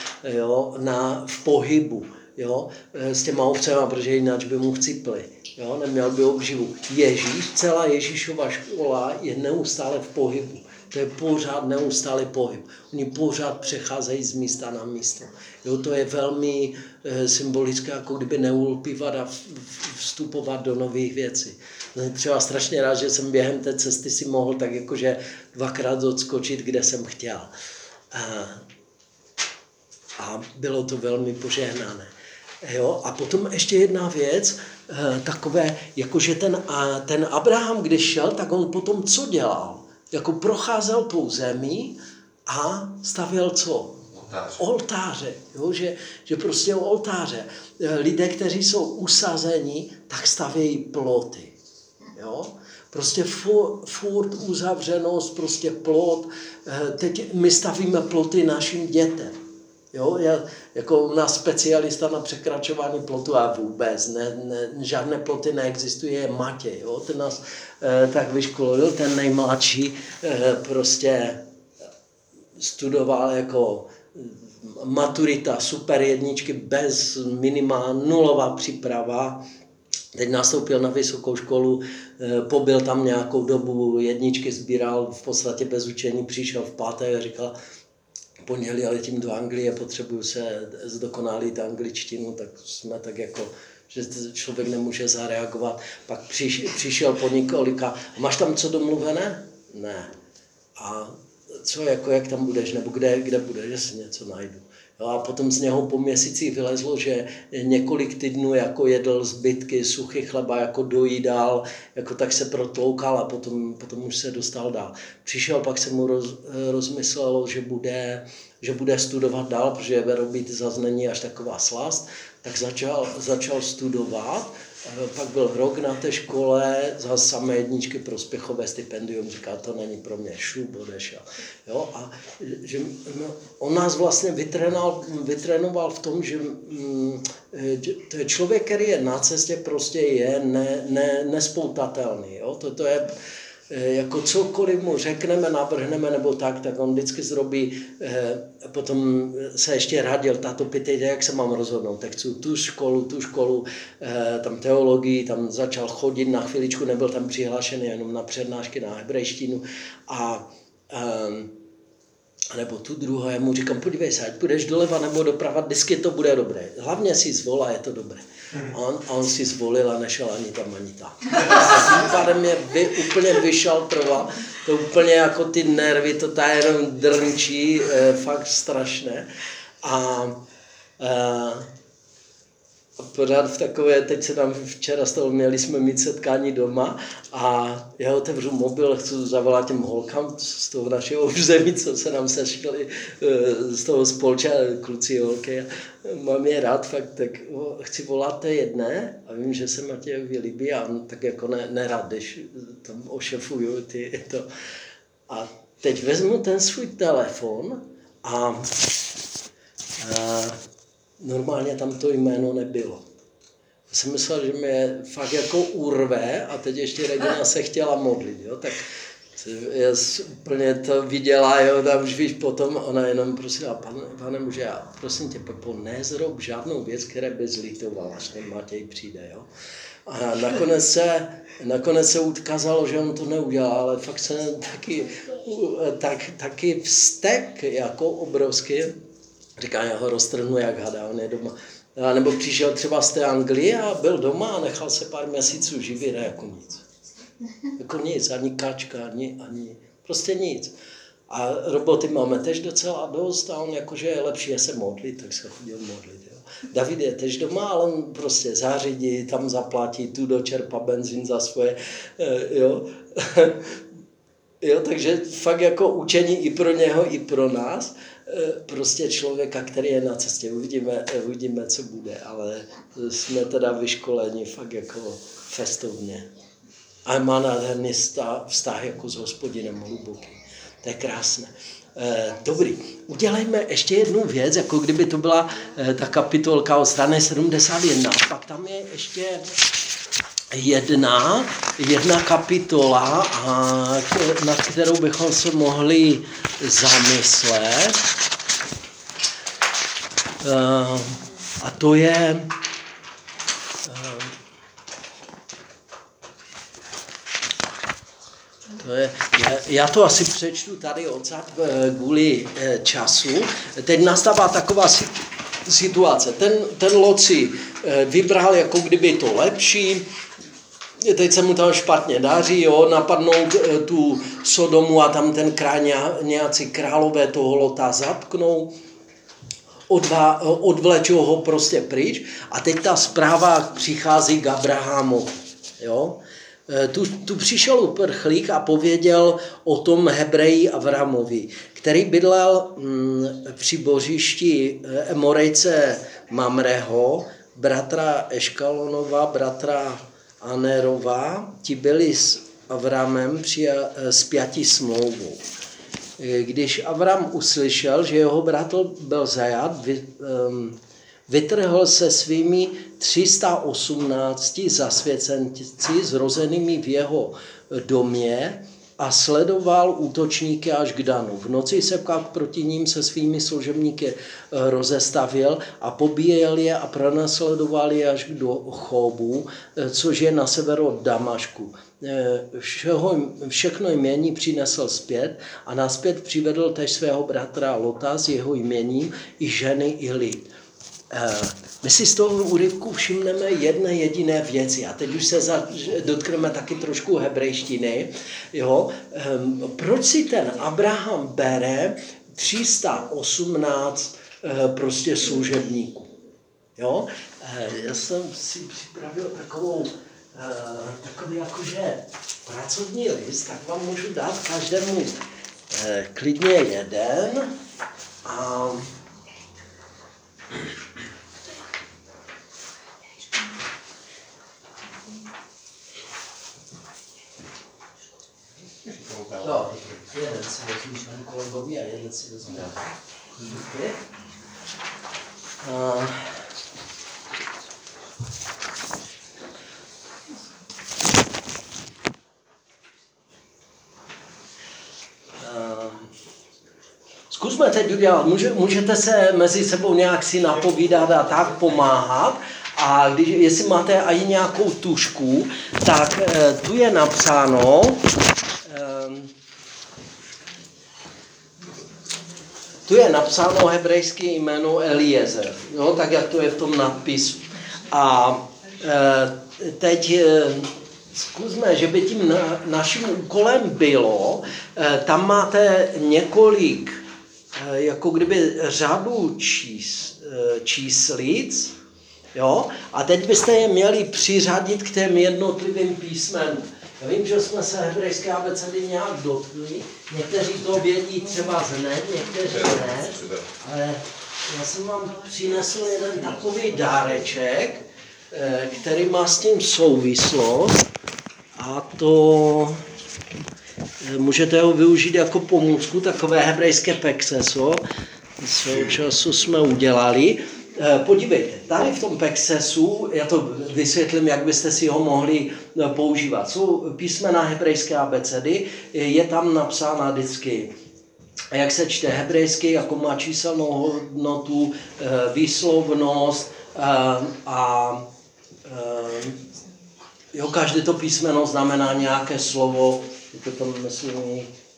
v pohybu, jo? S těma ovcema, protože jinak by mu chcipli, jo? Neměl by obživu. Celá Ježíšova škola je neustále v pohybu. To je pořád neustálý pohyb. Oni pořád přecházejí z místa na místo. Jo, to je velmi symbolické, jako kdyby neulpívat a vstupovat do nových věcí. Třeba strašně rád, že jsem během té cesty si mohl tak jakože 2krát odskočit, kde jsem chtěl. A bylo to velmi požehnané. Jo? A potom ještě jedna věc, takové, jakože ten Abraham, když šel, tak on potom co dělal? Jako procházel tou zemí a stavěl co? Oltáře. Jo? Že prostě oltáře. Lidé, kteří jsou usazeni, tak stavějí ploty. Jo? Prostě furt uzavřenost, prostě plot. Teď my stavíme ploty našim dětem. Jo, já jako u nás specialista na překračování plotu a vůbec, žádné ploty neexistuje, je Matěj, jo, ten nás tak vyškolil, ten nejmladší prostě studoval jako maturita, super jedničky, bez nulová příprava, teď nastoupil na vysokou školu, pobyl tam nějakou dobu, jedničky sbíral v podstatě bez učení, přišel v páté a říkal, pondělí letím do Anglie, potřebuju se zdokonalit angličtinu, tak jsme tak jako, že člověk nemůže zareagovat. Pak přišel po několika, máš tam co domluvené? Ne. A co, jako jak tam budeš, nebo kde budeš, že si něco najdu. Jo, a potom z něho po měsících vylezlo, že několik týdnů jako jedl zbytky suchý chleba, jako dojídal, jako tak se protloukal a potom už se dostal dál. Přišel, pak se mu rozmyslelo, že bude studovat dál, protože verobít zase není až taková slast, tak začal studovat. Pak byl rok na té škole, zase samé jedničky, prospěchové stipendium, říká, to není pro mě, šup, odešel. Jo, a že, on nás vlastně vytrénoval v tom, že to je člověk, který je na cestě, prostě je nespoutatelný. Jo? To je jako cokoliv mu řekneme, navrhneme nebo tak on vždycky zrobí, potom se ještě radil, táto pytejte, jak se mám rozhodnout, tak chci tu školu, tam teologii, tam začal chodit na chviličku, nebyl tam přihlášený jenom na přednášky na hebrejštinu nebo tu druhou, já mu říkám, podívej se, ať půjdeš doleva nebo doprava, vždycky to bude dobré, hlavně si zvol a je to dobré. A on si zvolil a nešel ani tam, ani tam. Tím pádem mě úplně vyšaltroval, to úplně jako ty nervy, to ta jenom drnčí, fakt strašné. A pořád v takové, teď se nám včera stalo, měli jsme mít setkání doma a já otevřu mobil, chci zavolat těm holkám z toho našeho území, co se nám sešli z toho spolča, kluci, holky. Mám je rád, fakt, tak chci volat té jedné a vím, že se Matějovi líbí a on tak jako nerad, když tam ošefuju to. A teď vezmu ten svůj telefon a normálně tam to jméno nebylo. Já jsem myslel, že mě fakt jako urve a teď ještě Regina se chtěla modlit, jo, tak já úplně to viděla, jo, tam už víš potom, ona jenom prosila, pane muže, já prosím tě, Pepo, nezrob žádnou věc, která by zlitovala, až ten Matěj přijde, jo. A nakonec se ukázalo, že on to neudělal, ale fakt se taky vztek jako obrovský. Říká, já ho roztrhnu jak hada, on je doma. A nebo přišel třeba z té Anglie a byl doma a nechal se pár měsíců živit a jako nic. Jako nic, ani kačka, ani prostě nic. A roboty máme tež docela dost a on jakože je lepší je se modlit, tak se chodil modlit. Jo. David je tež doma, ale on prostě zařídí, tam zaplatí, tu dočerpá benzín za svoje, jo. Jo, takže fakt jako učení i pro něho, i pro nás. Prostě člověka, který je na cestě. Uvidíme, co bude, ale jsme teda vyškoleni fakt jako festovně. A má nádherný vztah jako s Hospodinem hluboký. To je krásné. Dobrý, udělejme ještě jednu věc, jako kdyby to byla ta kapitolka od strany 71. Pak tam je ještě jedna kapitola, nad kterou bychom se mohli zamyslet. A to je Já to asi přečtu tady odsad kvůli času. Teď nastává taková situace. Ten Lot si vybral jako kdyby to lepší, teď se mu tam špatně daří, jo, napadnout tu Sodomu a tam ten kraj nějací králové toho Lota zatknou, odvlečou ho prostě pryč a teď ta zpráva přichází k Abrahamu. Jo. Tu přišel uprchlík a pověděl o tom Hebreji Avramovi, který bydlel při bořišti Emorejce Mamreho, bratra Eškalonova, bratra Anerova, ti byli s Avramem spjati smlouvou. Když Avram uslyšel, že jeho bratr byl zajat, vytrhl se svými 318 zasvěcenci zrozenými v jeho domě a sledoval útočníky až k Danu. V noci se pak proti ním se svými služebníky rozestavil a pobíjel je a pronásledoval je až do Chobu, což je na severu od Damašku. Všechno jmění přinesl zpět a nazpět přivedl též svého bratra Lota s jeho jměním i ženy i lid. My si z toho úryvku všimneme jedné jediné věci a teď už se dotkneme taky trošku hebrejštiny. Jo? Proč si ten Abraham bere 318 prostě služebníků? Jo? Já jsem si připravil takový jakože pracovní list, tak vám můžu dát každému klidně jeden. A no, jeden si vezmu panu kolegovi a jeden si vezmu. Zkusme teď udělat, můžete se mezi sebou nějak si napovídat a tak pomáhat. A jestli máte i nějakou tužku, tak tu je napsáno, hebrejské jméno Eliezer, jo, tak jak to je v tom nadpisu. A teď zkusme, že by tím naším úkolem bylo, tam máte několik, jako kdyby řadu číslic, jo, a teď byste je měli přiřadit k těm jednotlivým písmenům. Já vím, že jsme se hebrejské abecedy nějak dotkli, někteří to vědí třeba hned, někteří ne, ale já jsem vám přinesl jeden takový dáreček, který má s tím souvislost a to můžete ho využít jako pomůcku, takové hebrejské pekseso, svého času jsme udělali. Podívejte, tady v tom peksesu, já to vysvětlím, jak byste si ho mohli používat. Jsou písmena hebrejské abecedy, je tam napsána vždycky, jak se čte hebrejsky, jako má číselnou hodnotu, výslovnost a jo, každé to písmeno znamená nějaké slovo, je to tam myslím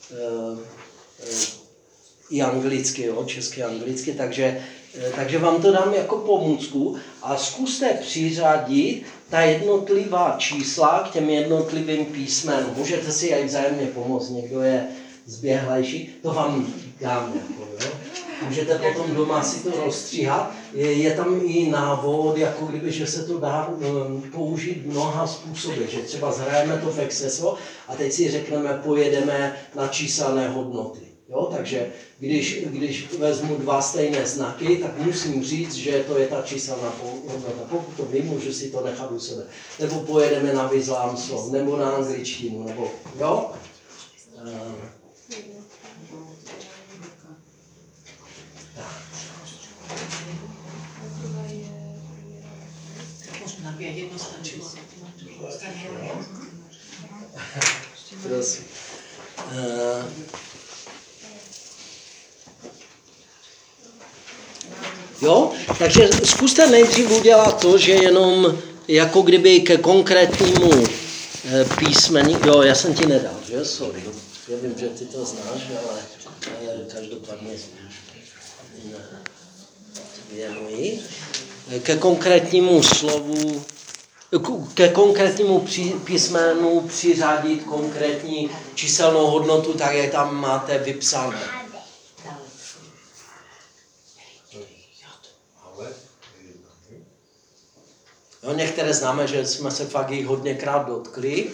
i anglicky, jo, česky anglicky, takže vám to dám jako pomůcku a zkuste přiřadit ta jednotlivá čísla k těm jednotlivým písmenům. Můžete si i vzájemně pomoct, někdo je zběhlejší, to vám dám jako, jo. Můžete potom doma si to rozstříhat. Je tam i návod, jako kdyby, že se to dá použít mnoha způsoby, že třeba zhrajeme to pekseso a teď si řekneme, pojedeme na číselné hodnoty. Jo, takže když vezmu dva stejné znaky, tak musím říct, že to je ta číselná hodnota. Pokud to vím, můžu si to nechat u sebe. Nebo pojedeme na význam slov, nebo na angličtinu, nebo jo? Prosím. Jo, takže zkuste nejdřív udělat to, že jenom jako kdyby ke konkrétnímu písmení, jo, já jsem ti nedal, že? Sorry. Já vím, že ty to znáš, ale každopádně věnuji. Ke konkrétnímu slovu, ke konkrétnímu písmenu přiřadit konkrétní číselnou hodnotu, tak jak tam máte vypsané. Jo, některé známe, že jsme se fakt jich hodněkrát dotkli.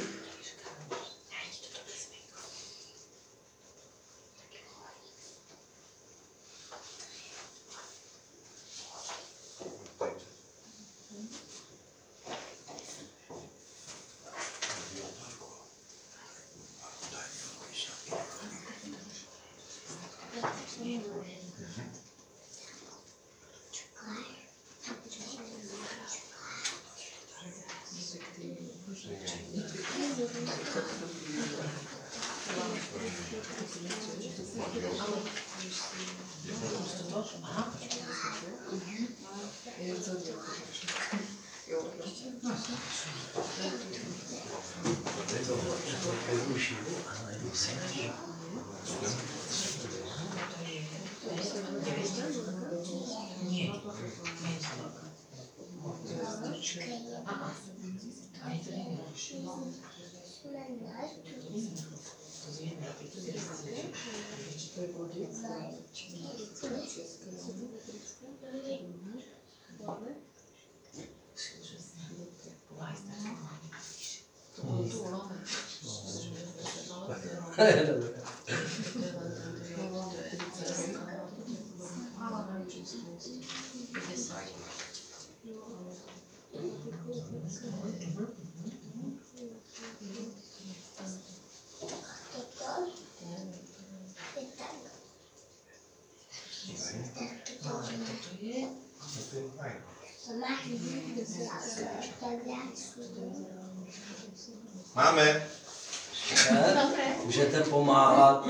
Máme. Můžete pomáhat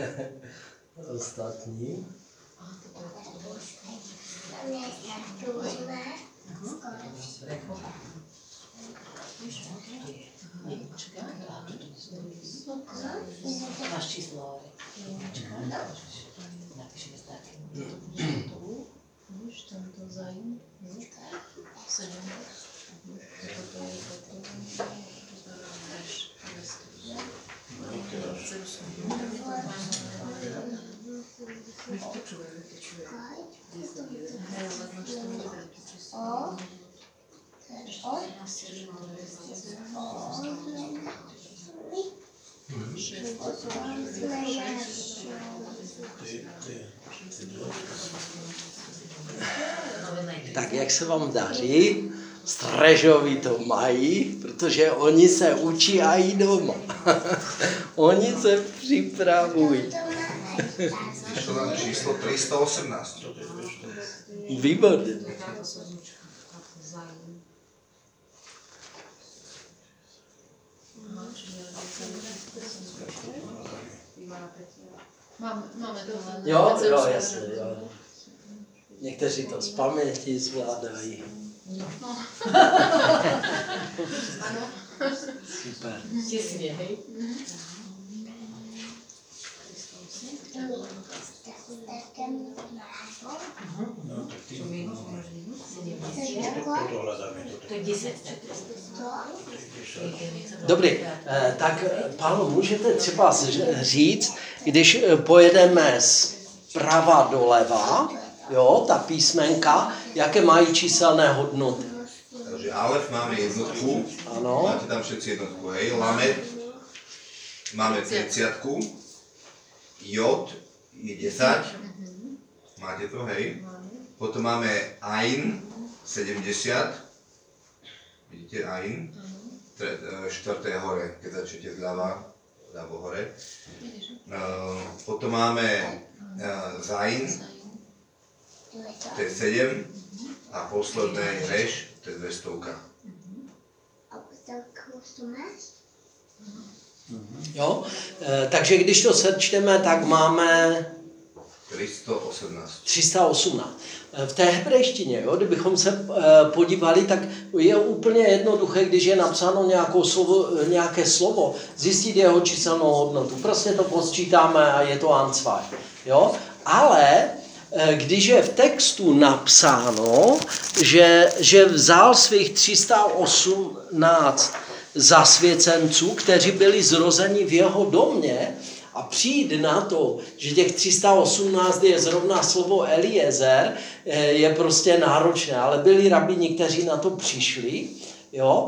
ostatním. Máš číslo, napíšeme taky. Víš, tam to zájem, 7. Toto je toto. Tak jak se vám daří? Strežovi to mají, protože oni se učí a i doma. Oni se připravují. Vyšlo nám číslo 318. Výborně. Máme to len. Jo, jasně, jo. Někteří to z paměti zvládají. Ano. Super. Těsně, hej. To je 10. Dobrý, tak Pálo, můžete třeba říct, když pojedeme zprava doleva, jo, ta písmenka, jaké mají číselné hodnoty? Takže Alef máme jednotku, Ano. máte tam všetci jednotku, hej, Lamed máme 30, Jod je 10, máte to, hej, potom máme Ain 70, vidíte Ain, štvrté hore, keď začnete zľava, ľavo hore, potom máme Zain, to je 7 a posledné je Reš, to je 200. Jo, takže když to sečteme, tak máme 318. 318. 318. V té hebrejštině, jo, kdybychom se podívali, tak je úplně jednoduché, když je napsáno nějaké slovo, zjistit jeho číselnou hodnotu. Prostě to posčítáme a je to ansvaj. Jo? Ale když je v textu napsáno, že vzal svých 318 zasvěcenců, kteří byli zrozeni v jeho domě, a přijít na to, že těch 318 je zrovna slovo Eliezer, je prostě náročné, ale byli rabíni, kteří na to přišli, jo?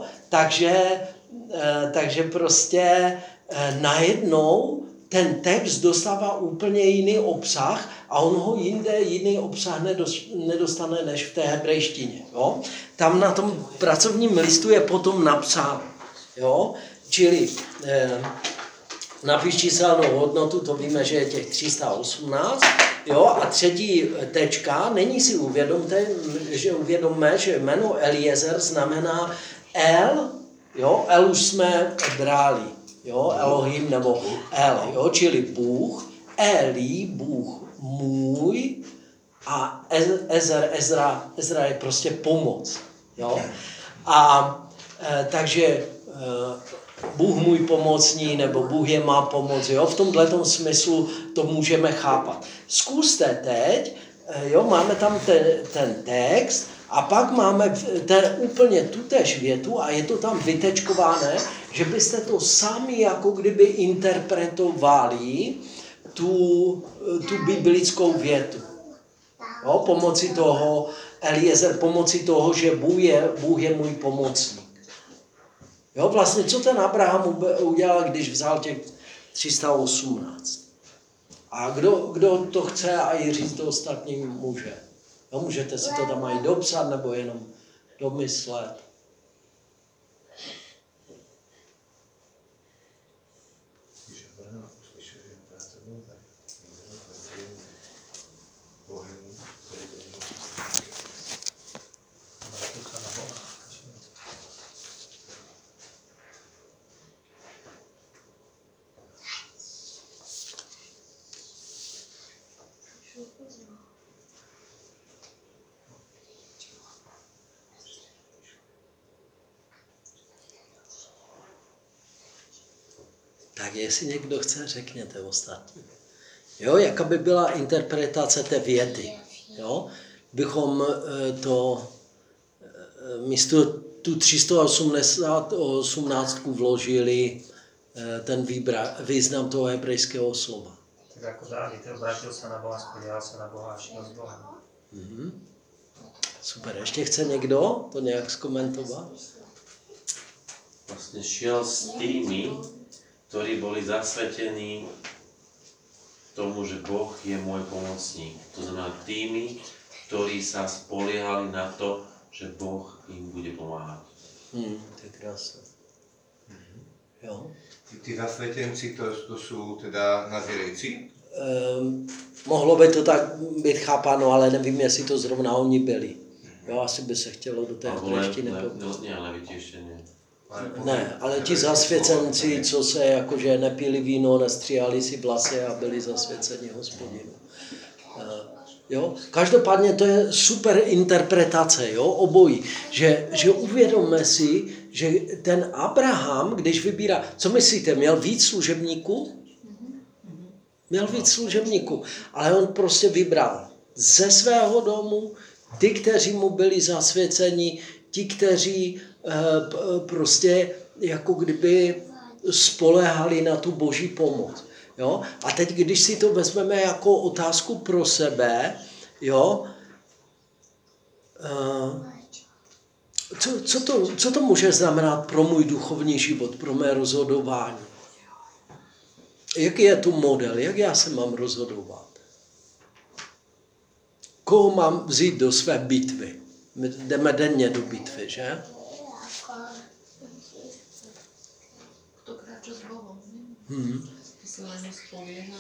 Takže prostě najednou ten text dostává úplně jiný obsah a on ho jinde jiný obsah nedostane než v té hebrejštině. Jo? Tam na tom pracovním listu je potom napsáno. Jo? Čili napiš číselnou hodnotu, to víme, že je těch 318. Jo? A třetí tečka, není si uvědomme, že jméno Eliezer znamená El, jo? El už jsme brali. Jo, Elohim nebo El, jo, čili Bůh, Eli, Bůh můj a Ezra je prostě pomoc. Jo? A takže Bůh můj pomocný nebo Bůh je má pomoc. Jo? V tomhletom smyslu to můžeme chápat. Zkuste teď, jo, máme tam ten text a pak máme úplně tutéž větu a je to tam vytečkované, že byste to sami jako kdyby interpretovali tu biblickou větu. Jo, pomocí toho Eliezer, pomocí toho, že Bůh je můj pomocník. Jo, vlastně co ten Abraham udělal, když vzal těch 318? A kdo to chce a i říct to ostatním může. Jo, můžete si to tam i dopsat nebo jenom domyslet. Tak jestli někdo chce, řekněte ostatní. Jo, jaká by byla interpretace té věty. Jo? Bychom to místo tu 318 vložili ten význam toho hebrejského slova. Tak jako Dávid, obrátil se na Boha, spoliehal se na Boha a šel s Bohem. Super, ještě chce někdo to nějak zkomentovat? Vlastne šiel s tými, ktorí boli zasvetení tomu, že Boh je môj pomocník. To znamená tými, ktorí sa spoliehali na to, že Boh im bude pomáhať. To je krásné. Jo. Tí zasvetenci, to sú teda nazirejci? Mohlo by to tak být chápáno, ale nevím, jestli to zrovna oni byli. Jo, asi by se chtělo do té hebrejštiny. Nie, leviti ešte nie. Ne, ale ti zasvěcenci, co se jakože nepili víno, nestříhali si vlasy a byli zasvěceni Hospodinu. Jo? Každopádně to je super interpretace, jo? Obojí. Že uvědomme si, že ten Abraham, když vybírá, co myslíte, měl víc služebníků? Měl víc služebníků, ale on prostě vybral ze svého domu ty, kteří mu byli zasvěceni, ti, kteří prostě jako kdyby spoléhali na tu boží pomoc. Jo? A teď, když si to vezmeme jako otázku pro sebe, jo, co to může znamenat pro můj duchovní život, pro mé rozhodování? Jaký je tu model? Jak já se mám rozhodovat? Koho mám vzít do své bitvy? My jdeme denně do bitvy, že? Kto kráča s Bohom, nie? Kto sa na ňu spolieha.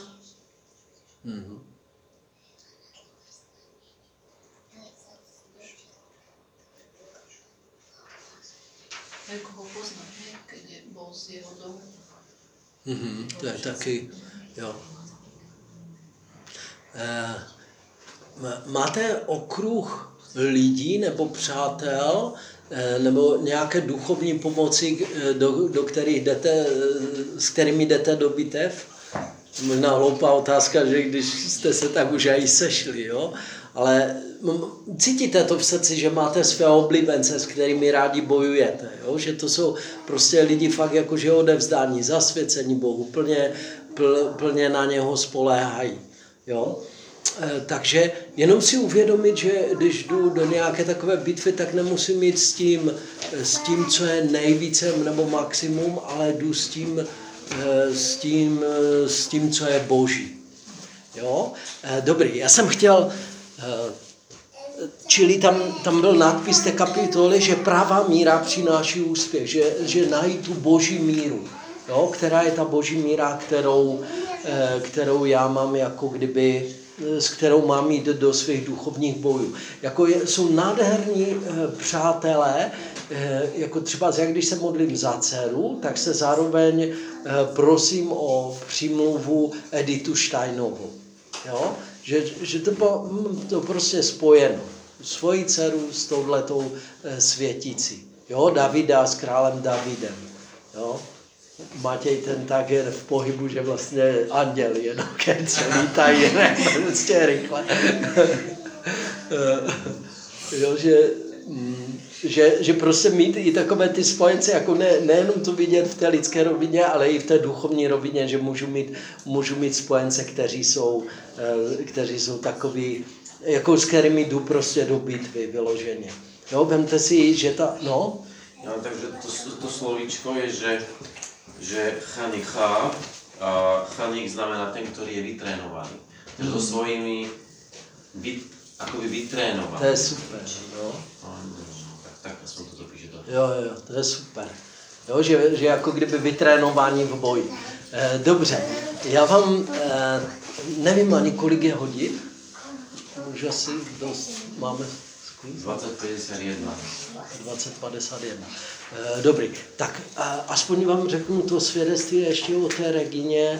Ako ho poznať, nie? Keď je bol z jeho domu. To je taky, jo. Máte okruh lidí nebo přátel nebo nějaké duchovní pomoci, do kterých jdete, s kterými jdete do bitev? Možná hloupá otázka, že když jste se tak už i sešli, jo? Ale cítíte to v srdci, že máte své oblíbence, s kterými rádi bojujete, jo? Že to jsou prostě lidi fakt jakože odevzdání, zasvěcení Bohu, plně na něho spoléhají, jo? Takže jenom si uvědomit, že když jdu do nějaké takové bitvy, tak nemusím jít s tím, co je nejvíce nebo maximum, ale jdu s tím, co je boží. Jo? Dobrý, já jsem chtěl, čili tam byl nápis té kapitoly, že pravá míra přináší úspěch, že najít tu boží míru, jo? Která je ta boží míra, kterou já mám jako kdyby, s kterou mám jít do svých duchovních bojů. Jsou nádherní přátelé, jako třeba jak když se modlím za dceru, tak se zároveň prosím o přímluvu Editu Steinovou. Jo? Že to prostě spojeno. Svoji dceru s touhletou světící. Jo? Davida s králem Davidem. Jo? Matěj ten tager v pohybu, že vlastně anděl jenom kence lítají, ne, prostě rychle. Jo, že prostě mít i takové ty spojence, jako nejenom to vidět v té lidské rovině, ale i v té duchovní rovině, že můžu mít spojence, kteří jsou takový, jako s kterými jdu prostě do bitvy vyloženě. Jo, vemte si, že no, takže to slovíčko je, že chanicha, chanik znamená ten, ktorý je vytrénovaný. Takže so svojimi akoby vytrénovaný. To je super, no. Tak aspoň to píše to. Jo, to je super. Jo, že jako kdyby vytrénování v boji. Dobře, já vám nevím ani kolik je hodin. Už asi dost máme. 20:51. 20:51. Dobrý, tak aspoň vám řeknu to svědectví ještě o té Regině,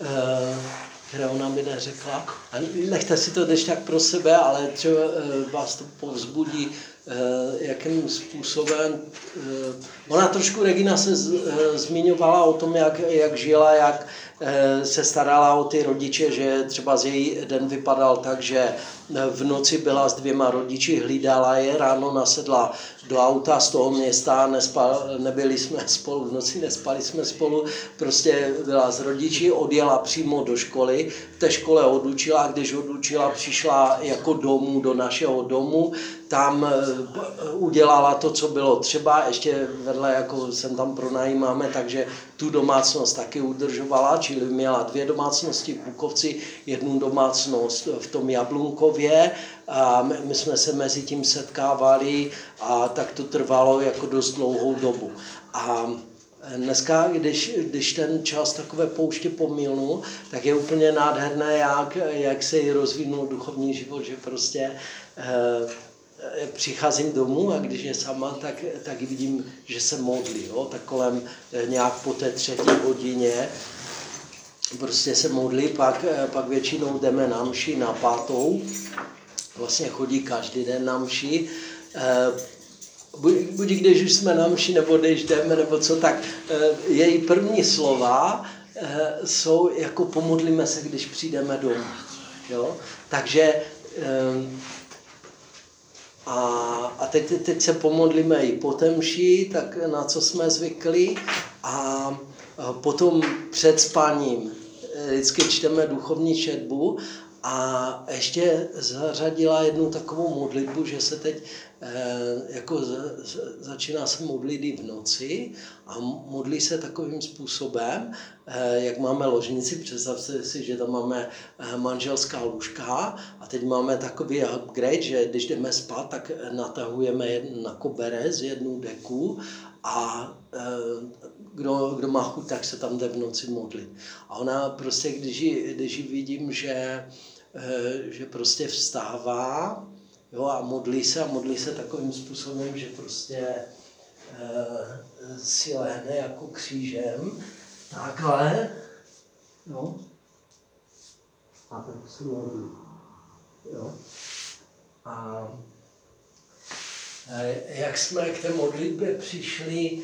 které ona mi neřekla. A nechte si to když tak pro sebe, ale třeba vás to povzbudí, jakým způsobem. Ona trošku, Regina se zmiňovala o tom, jak žila, jak se starala o ty rodiče, že třeba z její den vypadal tak, že v noci byla s 2 rodiči, hlídala je, ráno nasedla do auta z toho města, nebyli jsme spolu, v noci nespali jsme spolu, prostě byla s rodiči, odjela přímo do školy, v té škole odučila, když odučila, přišla jako domů, do našeho domu, tam udělala to, co bylo třeba, ještě vedle, jako jsem tam pronajímáme, takže tu domácnost taky udržovala, čili měla 2 domácnosti v Bukovci, 1 domácnost v tom Jablunkově, a my jsme se mezi tím setkávali a tak to trvalo jako dost dlouhou dobu. A dneska, když ten čas takové pouště pomilnu, tak je úplně nádherné, jak se jí rozvinul duchovní život, že prostě přicházím domů a když je sama, tak vidím, že se modlí. Jo? Tak kolem nějak po té 3. hodině prostě se modlí, pak většinou jdeme na mši na 5. Vlastně chodí každý den na mši. Buď když už jsme na mši, nebo když jdeme, nebo co, tak její první slova jsou jako pomodlíme se, když přijdeme domů. Jo? Takže a teď se pomodlíme i po té mši, tak na co jsme zvykli, a potom před spaním vždycky čteme duchovní četbu a ještě zařadila jednu takovou modlitbu, že se teď jako začíná se modlit i v noci a modlí se takovým způsobem, jak máme ložnici, představte si, že tam máme manželská lůžka a teď máme takový upgrade, že když jdeme spát, tak natahujeme na koberec 1 deku a kdo má chuť, tak se tam jde v noci modlit. A ona prostě, když ji vidím, že prostě vstává, jo, a modlí se takovým způsobem, že prostě si lehne jako křížem, takhle, no. A tak se modlí. Jo? A jak jsme k té modlitbě přišli,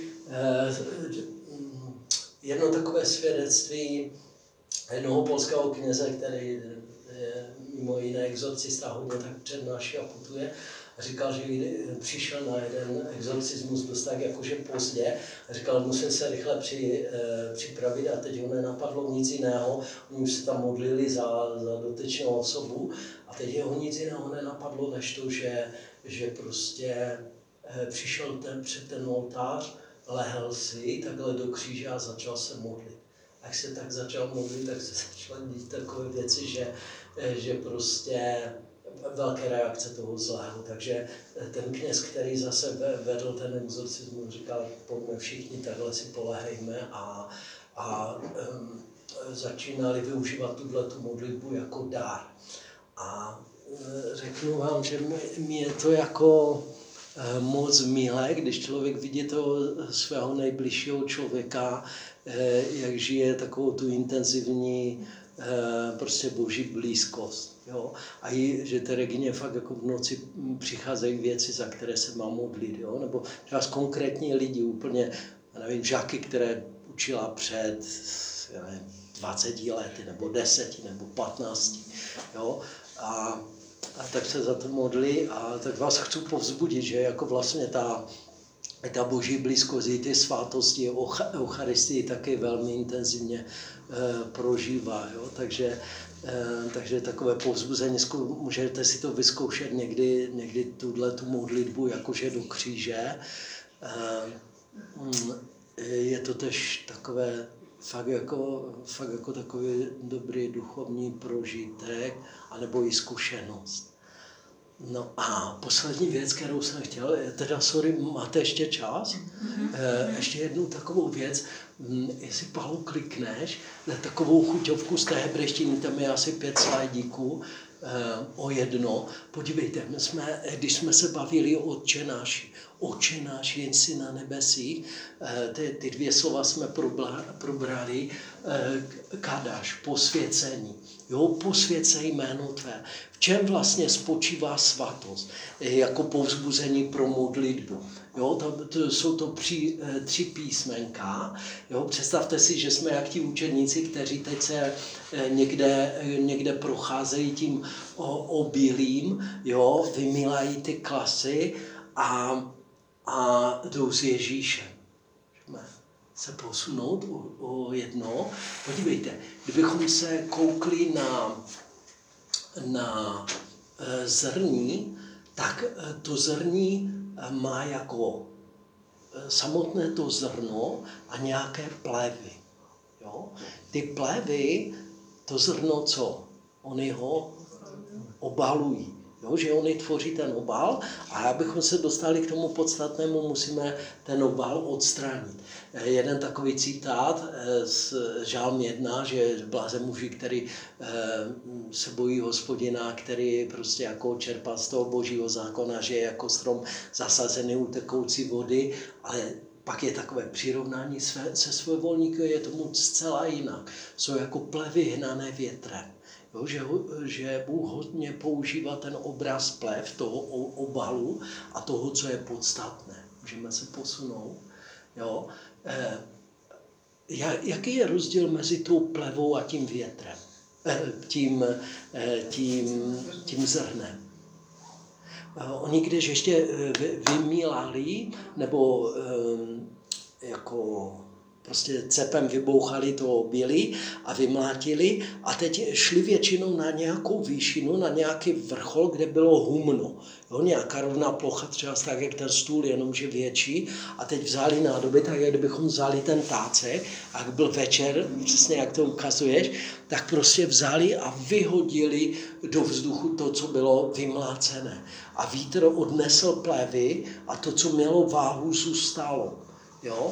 jedno takové svědectví jednoho polského kněze, který je mimo jiné exorcista, hodně tak přednáší a putuje, a říkal, že přišel na jeden exorcismus dost tak jakože pozdě a říkal, musím se rychle připravit a teď ho nenapadlo nic jiného. Oni už se tam modlili za dotyčnou osobu a teď ho nic jiného nenapadlo, než to, že prostě přišel před ten oltář, lehl si takhle do kříže a začal se modlit. Jak se tak začal modlit, tak se začaly dít takové věci, že prostě velké reakce toho zlého. Takže ten kněz, který zase vedl ten exorcismus, říkal, pojďme všichni, takhle si polehejme a začínali využívat tu modlitbu jako dár. A řeknu vám, že mi je to jako moc milé, když člověk vidí toho svého nejbližšího člověka, jak žije takovou tu intenzivní prostě boží blízkost. Jo? A i, že té Regině fakt jako v noci přicházejí věci, za které se má modlit. Jo? Nebo třeba konkrétní lidi, úplně, nevím, žáky, které učila před 20 lety, nebo 10, nebo 15. Jo? A tak se za to modlí a tak vás chci povzbudit, že jako vlastně ta boží blízkost, ty svátosti, Eucharistii taky velmi intenzivně prožívá. Jo? Takže takové povzbuzení, můžete si to vyzkoušet někdy tu modlitbu jakože do kříže. Je to tež takové fakt jako takový dobrý duchovní prožitek, anebo i zkušenost. No a poslední věc, kterou jsem chtěl, teda sorry, máte ještě čas? Ještě jednu takovou věc, jestli Pavlu klikneš na takovou chuťovku z té hebrejštiny, tam je asi 5 slajdíků o jedno. Podívejte, když jsme se bavili o Otče náš, jen si na nebesích, ty 2 slova jsme probrali, kadáš, posvěcení. Jo, posvěcej jméno tvé. V čem vlastně spočívá svatost? Jako povzbuzení pro modlitbu. Jo, jsou to 3 písmenka. Jo, představte si, že jsme jak ti učeníci, kteří teď se někde procházejí tím obilím, jo, vymýlají ty klasy a jdou s Ježíšem. Se posunout o jedno. Podívejte, kdybychom se koukli na zrní, tak to zrní má jako samotné to zrno a nějaké plevy. Jo? Ty plevy, to zrno co? Oni ho obalují. Jo, že oni tvoří ten obal a abychom se dostali k tomu podstatnému, musíme ten obal odstranit. Jeden takový citát z Žálm 1, že blázen muži, který se bojí Hospodina, který prostě jako čerpá z toho božího zákona, že je jako strom zasazený u tekoucí vody, ale pak je takové přirovnání se svobodníky, je tomu zcela jinak. Jsou jako plevy hnané větrem. Jo, že Bůh hodně používá ten obraz plev, toho obalu a toho, co je podstatné. Můžeme se posunout. Jo. Jaký je rozdíl mezi tou plevou a tím větrem? Tím zrnem? Oni když ještě vymílali, nebo jako prostě cepem vybouchali to obilí a vymlátili a teď šli většinou na nějakou výšinu, na nějaký vrchol, kde bylo humno. Jo, nějaká rovná plocha, třeba tak, jak ten stůl, jenomže větší. A teď vzali nádoby, tak jak kdybychom vzali ten tácek, a jak byl večer, přesně jak to ukazuješ, tak prostě vzali a vyhodili do vzduchu to, co bylo vymlácené. A vítr odnesl plevy a to, co mělo váhu, zůstalo. Jo?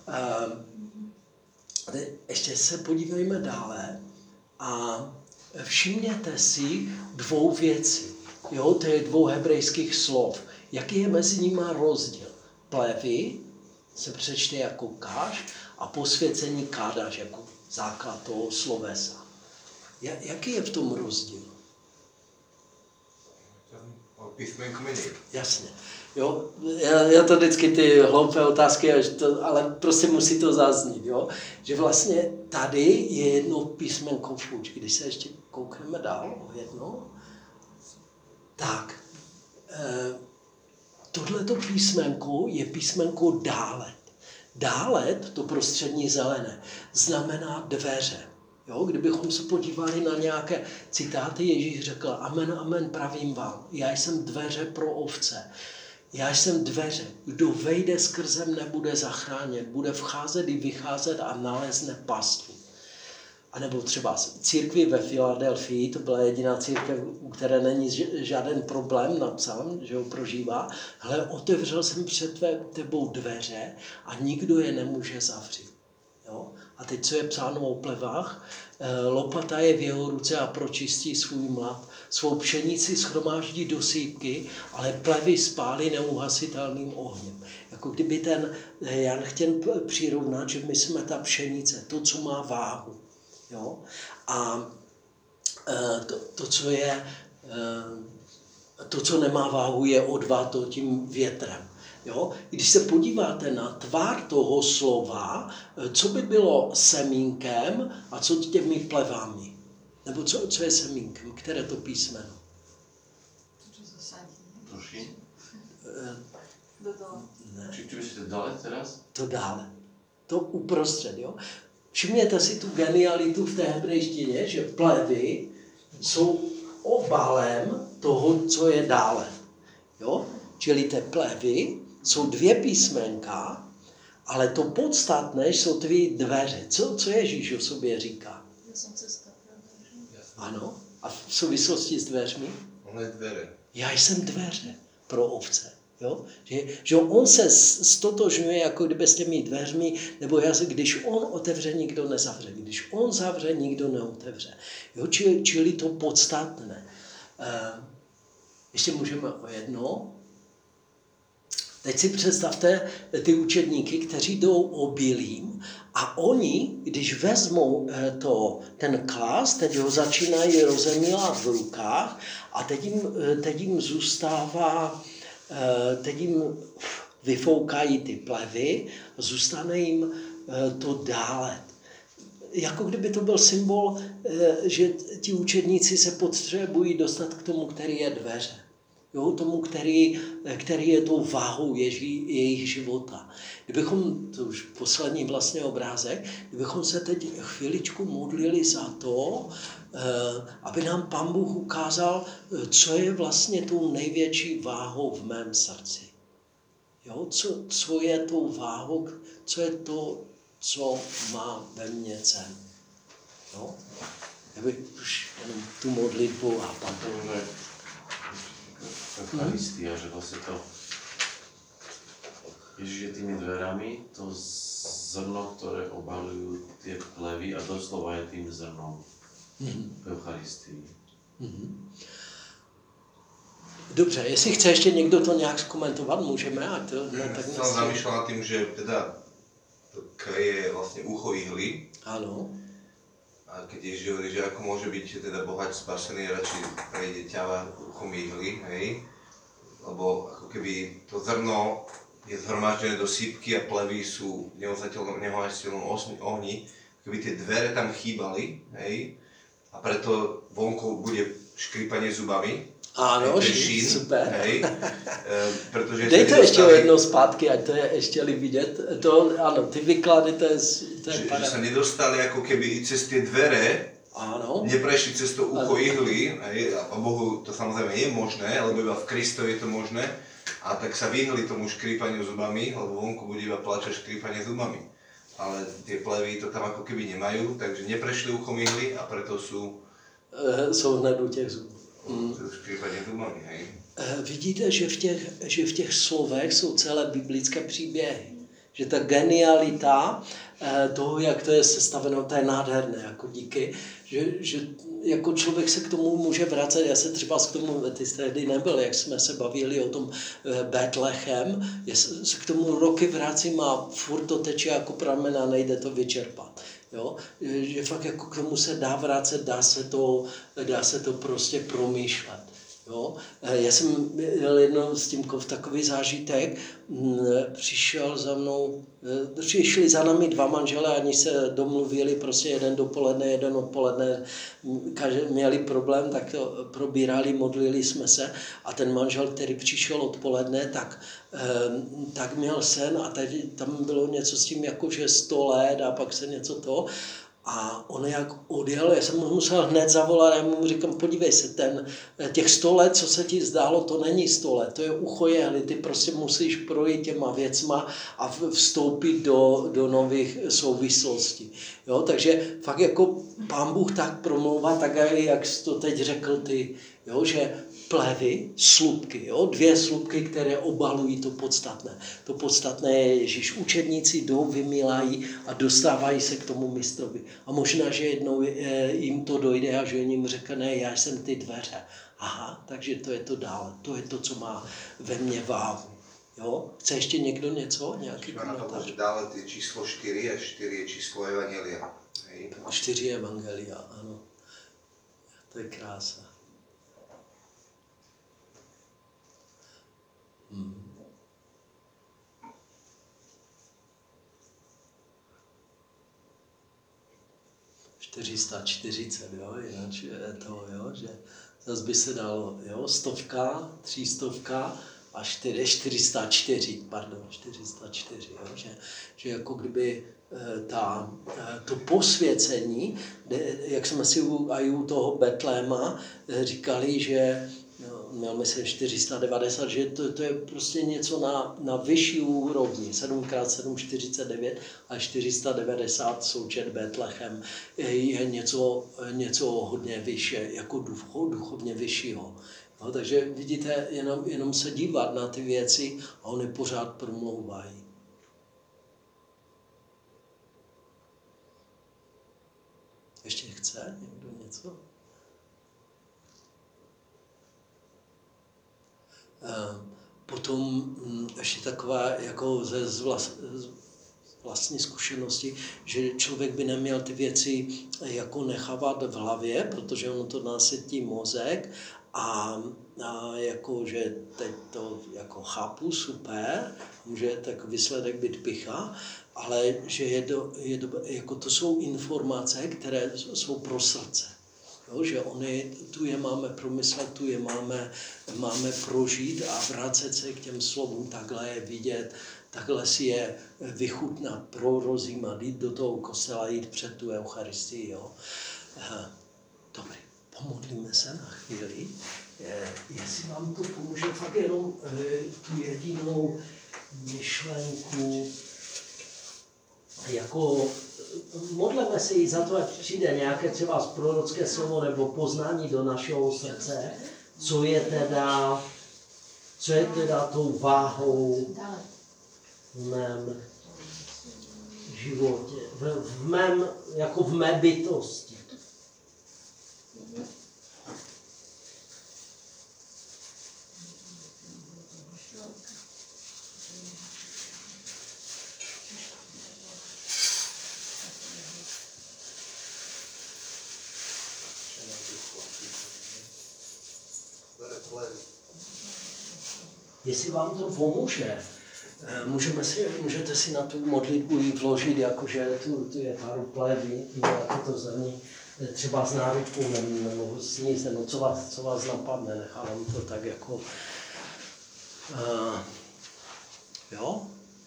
Ještě se podívejme dále a všimněte si 2 věcí. Jo, to je 2 hebrejských slov. Jaký je mezi nimi rozdíl? Plevy se přečte jako káš a posvěcení kádáš jako základ toho slovesa. Jaký je v tom rozdíl? Písmenko menej. Jasně. Jo, já to vždycky ty hloupé otázky, ale prostě musí to zaznít, jo? Že vlastně tady je jedno písmenko fuč. Když se ještě koukneme dál o jedno, tak tohleto písmenko je písmenko dálet. Dálet, to prostřední zelené, znamená dveře. Jo, kdybychom se podívali na nějaké citáty, Ježíš řekl, amen, amen, pravím vám, já jsem dveře pro ovce. Já jsem dveře, kdo vejde skrze mne, bude zachráněn, bude vcházet i vycházet a nalezne pastvu. A nebo třeba církvi ve Filadelfii, to byla jediná církev, u které není žádný problém napsán, že ho prožívá. Hle, otevřel jsem před tebou dveře a nikdo je nemůže zavřít. Jo? A teď, co je psáno o plevách, lopata je v jeho ruce a pročistí svůj mlad. Svou pšenici shromáždí do sýpky, ale plevy spálí neuhasitelným ohněm. Jako kdyby ten Jan chtěl přirovnat, že my jsme ta pšenice, to, co má váhu. Jo? A to, co nemá váhu, je odváto tím větrem. Jo? Když se podíváte na tvar toho slova, co by bylo semínkem a co těmi plevami? Nebo co je semínkem? Které to písmeno? Prosím? Ne. Či by ste dali teraz? To dále. To uprostřed. Jo? Všimněte si tu genialitu v té hebrejštině, že plevy jsou obalem toho, co je dále. Jo? Čili ty plevy jsou dvě písmenka, ale to podstatné jsou ty dveře. Co Ježíš o sobě říká? Ja som cesta, pravda, že? Ano. A v souvislosti s dveřmi? On je dvere. Já jsem dveře pro ovce. Jo? Že on se stotožňuje jako kdyby s těmi dveřmi, nebo když on otevře, nikdo nezavře. Když on zavře, nikdo neotevře. Jo? Čili to podstatné. Ještě můžeme o jedno. Teď si představte ty učedníky, kteří jdou obilím a oni, když vezmou ten klas, teď ho začínají rozemílat v rukách a teď jim zůstává, teď jim vyfoukají ty plevy a zůstane jim to dále. Jako kdyby to byl symbol, že ti učedníci se potřebují dostat k tomu, který je dveře. Jo, tomu, který je tou váhou jejich života. Kdybychom, to už poslední vlastně obrázek, kdybychom se teď chviličku modlili za to, aby nám Pán Bůh ukázal, co je vlastně tou největší váhou v mém srdci. Jo, co je tou váhou, co je to, co má ve mně cen. Jo? Já bych už jenom tu modlitbu a Pán Bůh. Eucharistia, že vlastne to Ježiš je tými dverami, to zrno, ktoré obalujú tie plevy a doslova je tým zrnom v Eucharistii. Dobře, jestli chce ještě někdo to nějak komentovat, můžeme. A to, Ja som zamýšľal nad tým, že teda to je vlastne ucho ihly. Áno. A keď Ježiš hovorí, že ako môže byť teda bohač spasený, radšej prejde ťava uchom ihly, hej? Lebo ako keby to zrno je zhromaždené do sypky a plevy sú v neohasiteľnom ohni, keby tie dvere tam chýbali, hej? A preto vonkou bude škrípanie zubami. Áno, super. Hej? Pretože dej to ještě o jedno zpátky, ať to je ještě vidět. To, ano, ty vyklady, to je že sa nedostali ako keby cez tie dvere, áno. Neprešli cez to ucho ihly, a Bohu to samozrejme je možné, lebo iba v Kristovi je to možné, a tak sa vyhli tomu škrípaniu zubami, lebo vonku bude iba plač a škrípanie zubami. Ale tie plevy to tam ako keby nemajú, takže neprešli uchom ihly a preto sú hned u těch zubů. škrípanie zubami, hej. Vidíte, že v těch slovech jsou celé biblické příběhy. Že ta genialita toho, jak to je sestaveno, to je nádherné, jako díky, že jako člověk se k tomu může vracet. Já se třeba k tomu, ty jste tehdy nebyl, jak jsme se bavili o tom Betlechem, já se k tomu roky vracím a furt to teče jako pramen a nejde to vyčerpat. Jo? Že fakt jako k tomu se dá vracet, dá se to prostě promýšlet. Jo? Já jsem měl jednou s Tímkou takový zážitek, přišel za mnou, přišli za námi dva manželé, ani se domluvili, prostě jeden dopoledne, jeden odpoledne, měli problém, tak to probírali, modlili jsme se a ten manžel, který přišel odpoledne, tak měl sen a tady tam bylo něco s tím, jako že 100 let a pak se něco to. A on jak odjel, já jsem mu musel hned zavolat a mu říkám, podívej se, těch 100 let, co se ti zdálo, to není 100 let, to je ucho jehly, ty prostě musíš projít těma věcma a vstoupit do nových souvislostí. Jo? Takže fakt jako Pán Bůh tak promlouvá, tak jak jsi to teď řekl ty, jo? Že plevy, slupky, jo? 2 slupky, které obalují to podstatné. To podstatné je Ježíš. Učedníci jdou, vymílají a dostávají se k tomu mistrovi. A možná, že jednou jim to dojde a že jim řekne, já jsem ty dveře. Aha, takže to je to dále. To je to, co má ve mně váhu. Jo? Chce ještě někdo něco? Nějaký komentář? Dále ty číslo 4 a 4 je číslo evangelia. 4 evangelia, ano. To je krása. Hmm. 440, jo, jinak je to, jo, že zase by se dalo, jo, 100, 300 a 404, pardon, 404, jo, že jako kdyby to posvěcení, jak jsme si u toho Betléma říkali, že měl myslím 490, že to je prostě něco na vyšší úrovni, 7x7, 49 a 490 součet Betlechem je něco hodně vyšší, jako duchovně vyššího. No, takže vidíte, jenom se dívat na ty věci a oni pořád promlouvají. Ještě chce někdo něco? Potom ještě taková jako z vlastní zkušenosti, že člověk by neměl ty věci jako nechávat v hlavě, protože ono to nasytí mozek a jako, že teď to jako chápu, super, může tak výsledek být picha, ale že jako to jsou informace, které jsou pro srdce. Jo, že tu je máme promyslet, tu je máme prožít a vracet se k těm slovům, takhle je vidět, takhle si je vychutnat, prorozímat, jít do toho kostela, jít před tu Eucharistii. Jo. Dobrý, pomodlíme se na chvíli. Jestli vám to pomůže, fakt jenom tu jedinou myšlenku, jako modleme se jí za to, ať přijde nějaké třeba prorocké slovo nebo poznání do našeho srdce, co je teda tou váhou v mém životě, v mé bytosti. Jestli vám to pomůže, můžete si na tu modlitbu ji vložit, jakože tu je pár pleví, jako to zrní, třeba s náručkou nebo sníst, nebo co vás napadne, nechávám to tak jako, jo?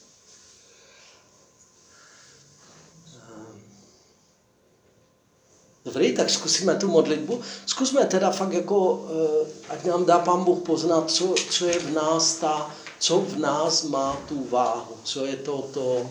Dobrý, tak zkusíme tu modlitbu. Zkusme teda fakt jako, ať nám dá Pán Bůh poznat, co je v nás co v nás má tu váhu, co je to.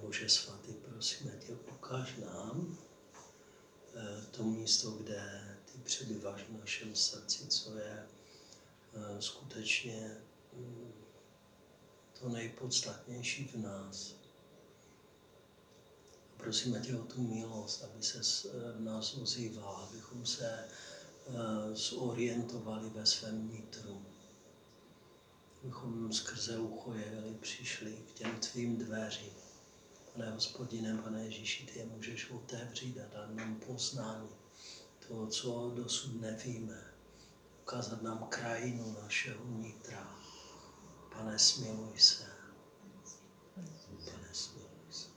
Bože svatý, prosíme tě, ukáž nám to místo, kde ty přebýváš v našem srdci, co je skutečně to nejpodstatnější v nás. Prosíme tě o tu milost, aby se v nás ozývala, abychom se zorientovali ve svém vnitru. Abychom skrze ucho jeli přišli k těm tvým dveřím. Pane Hospodine, Pane Ježíši, ty je můžeš otevřít a dát nám poznání. To, co dosud nevíme. Ukázat nám krajinu našeho nitra. Pane, smiluj se. Pane, smiluj se.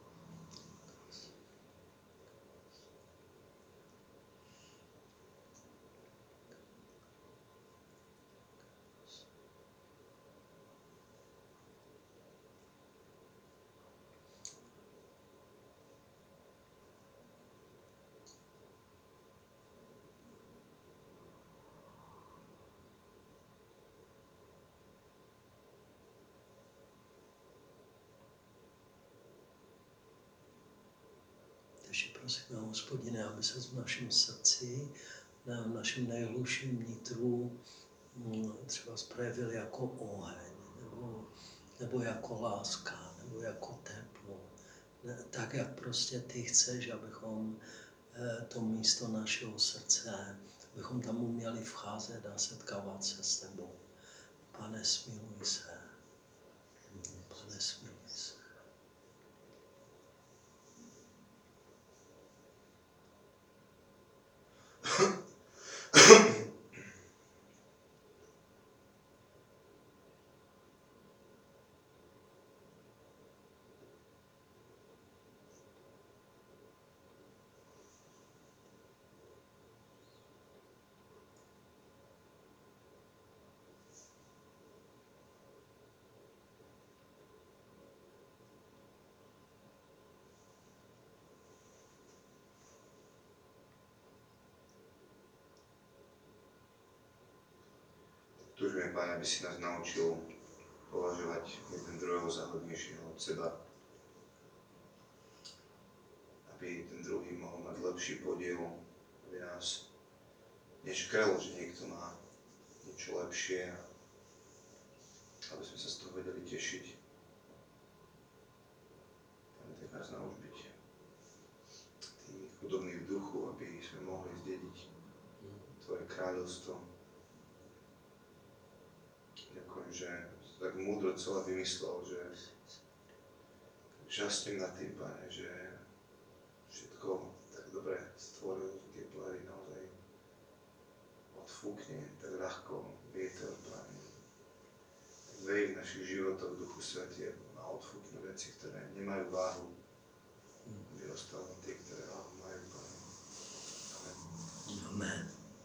Takže prosíme, Hospodine, aby se v našem srdci, v našem nejhlubším nitru třeba projevil jako oheň, nebo jako láska, nebo jako teplo. Tak, jak prostě ty chceš, abychom to místo našeho srdce, abychom tam uměli vcházet a setkávat se s tebou. Pane, smiluj se. Pane, smiluj se. Túžime, Pane, aby si nás naučil považovať jeden druhého za hodnejšieho od seba. Aby ten druhý mohol mať lepší podiel, aby nás neškrelo, že niekto má niečo lepšie, aby sme sa z toho vedeli tešiť. Pane, tak nás nauč byť tými chudobní v duchu, aby sme mohli zdediť Tvoje kráľovstvo. Ďakujem, že tak múdro celé vymyslel, že žasnem nad tým, Pane, že všetko tak dobre stvoril, tie plary naozaj odfúkne tak ľahko vietor, Pane. Tak verí v našich životoch Duchu Svätý a odfúkne veci, ktoré nemajú váhu, aby ostali tie, ktoré váhu majú, Pane. Amen. Amen.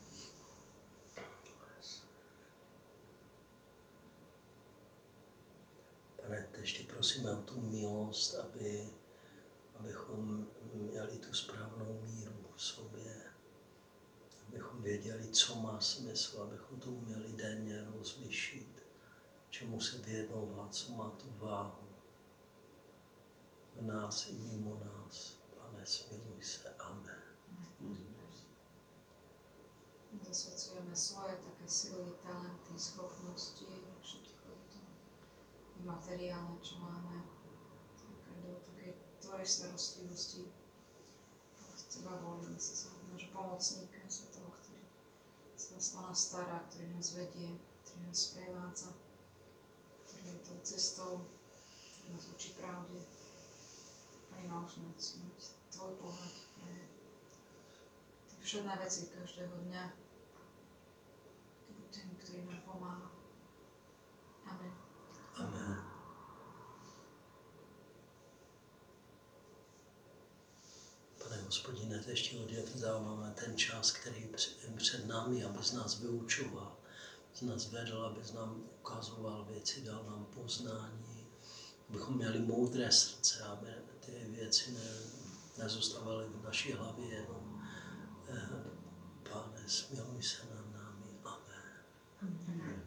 Pane, teď tě prosíme o tu milost, abychom měli tu správnou míru v sobě, abychom věděli, co má smysl, abychom to uměli denně rozlišit, čemu se věnovat, co má tu váhu v nás i mimo nás. Pane, smiluj se. Amen. Zasvedcujeme svoje také sily, talenty, schopnosti, všetko to materiálne, čo máme. Do takej tvojej starostlivosti. Od teba volíme sa za nášho pomocníka, za toho, ktorý sa o nás stará, ktorý nás vedie, ktorý nás sprevádza, ktorý je tou cestou, ktorý nás učí pravde. Pani, nauč nás mať tvoj pohľad pre tie všedné veci každého dňa. Ty buď ten, ktorý nám pomáha. Amen. Amen. Pane Hospodine, teď ti odevzdáváme ten čas, který je před námi, abys nás vyučoval, abys nás vedl, abys nám ukazoval věci, dal nám poznání, abychom měli moudré srdce, aby ty věci nezůstávaly v naší hlavě jenom. Pane, smiluj se nad námi. Amen. Amen.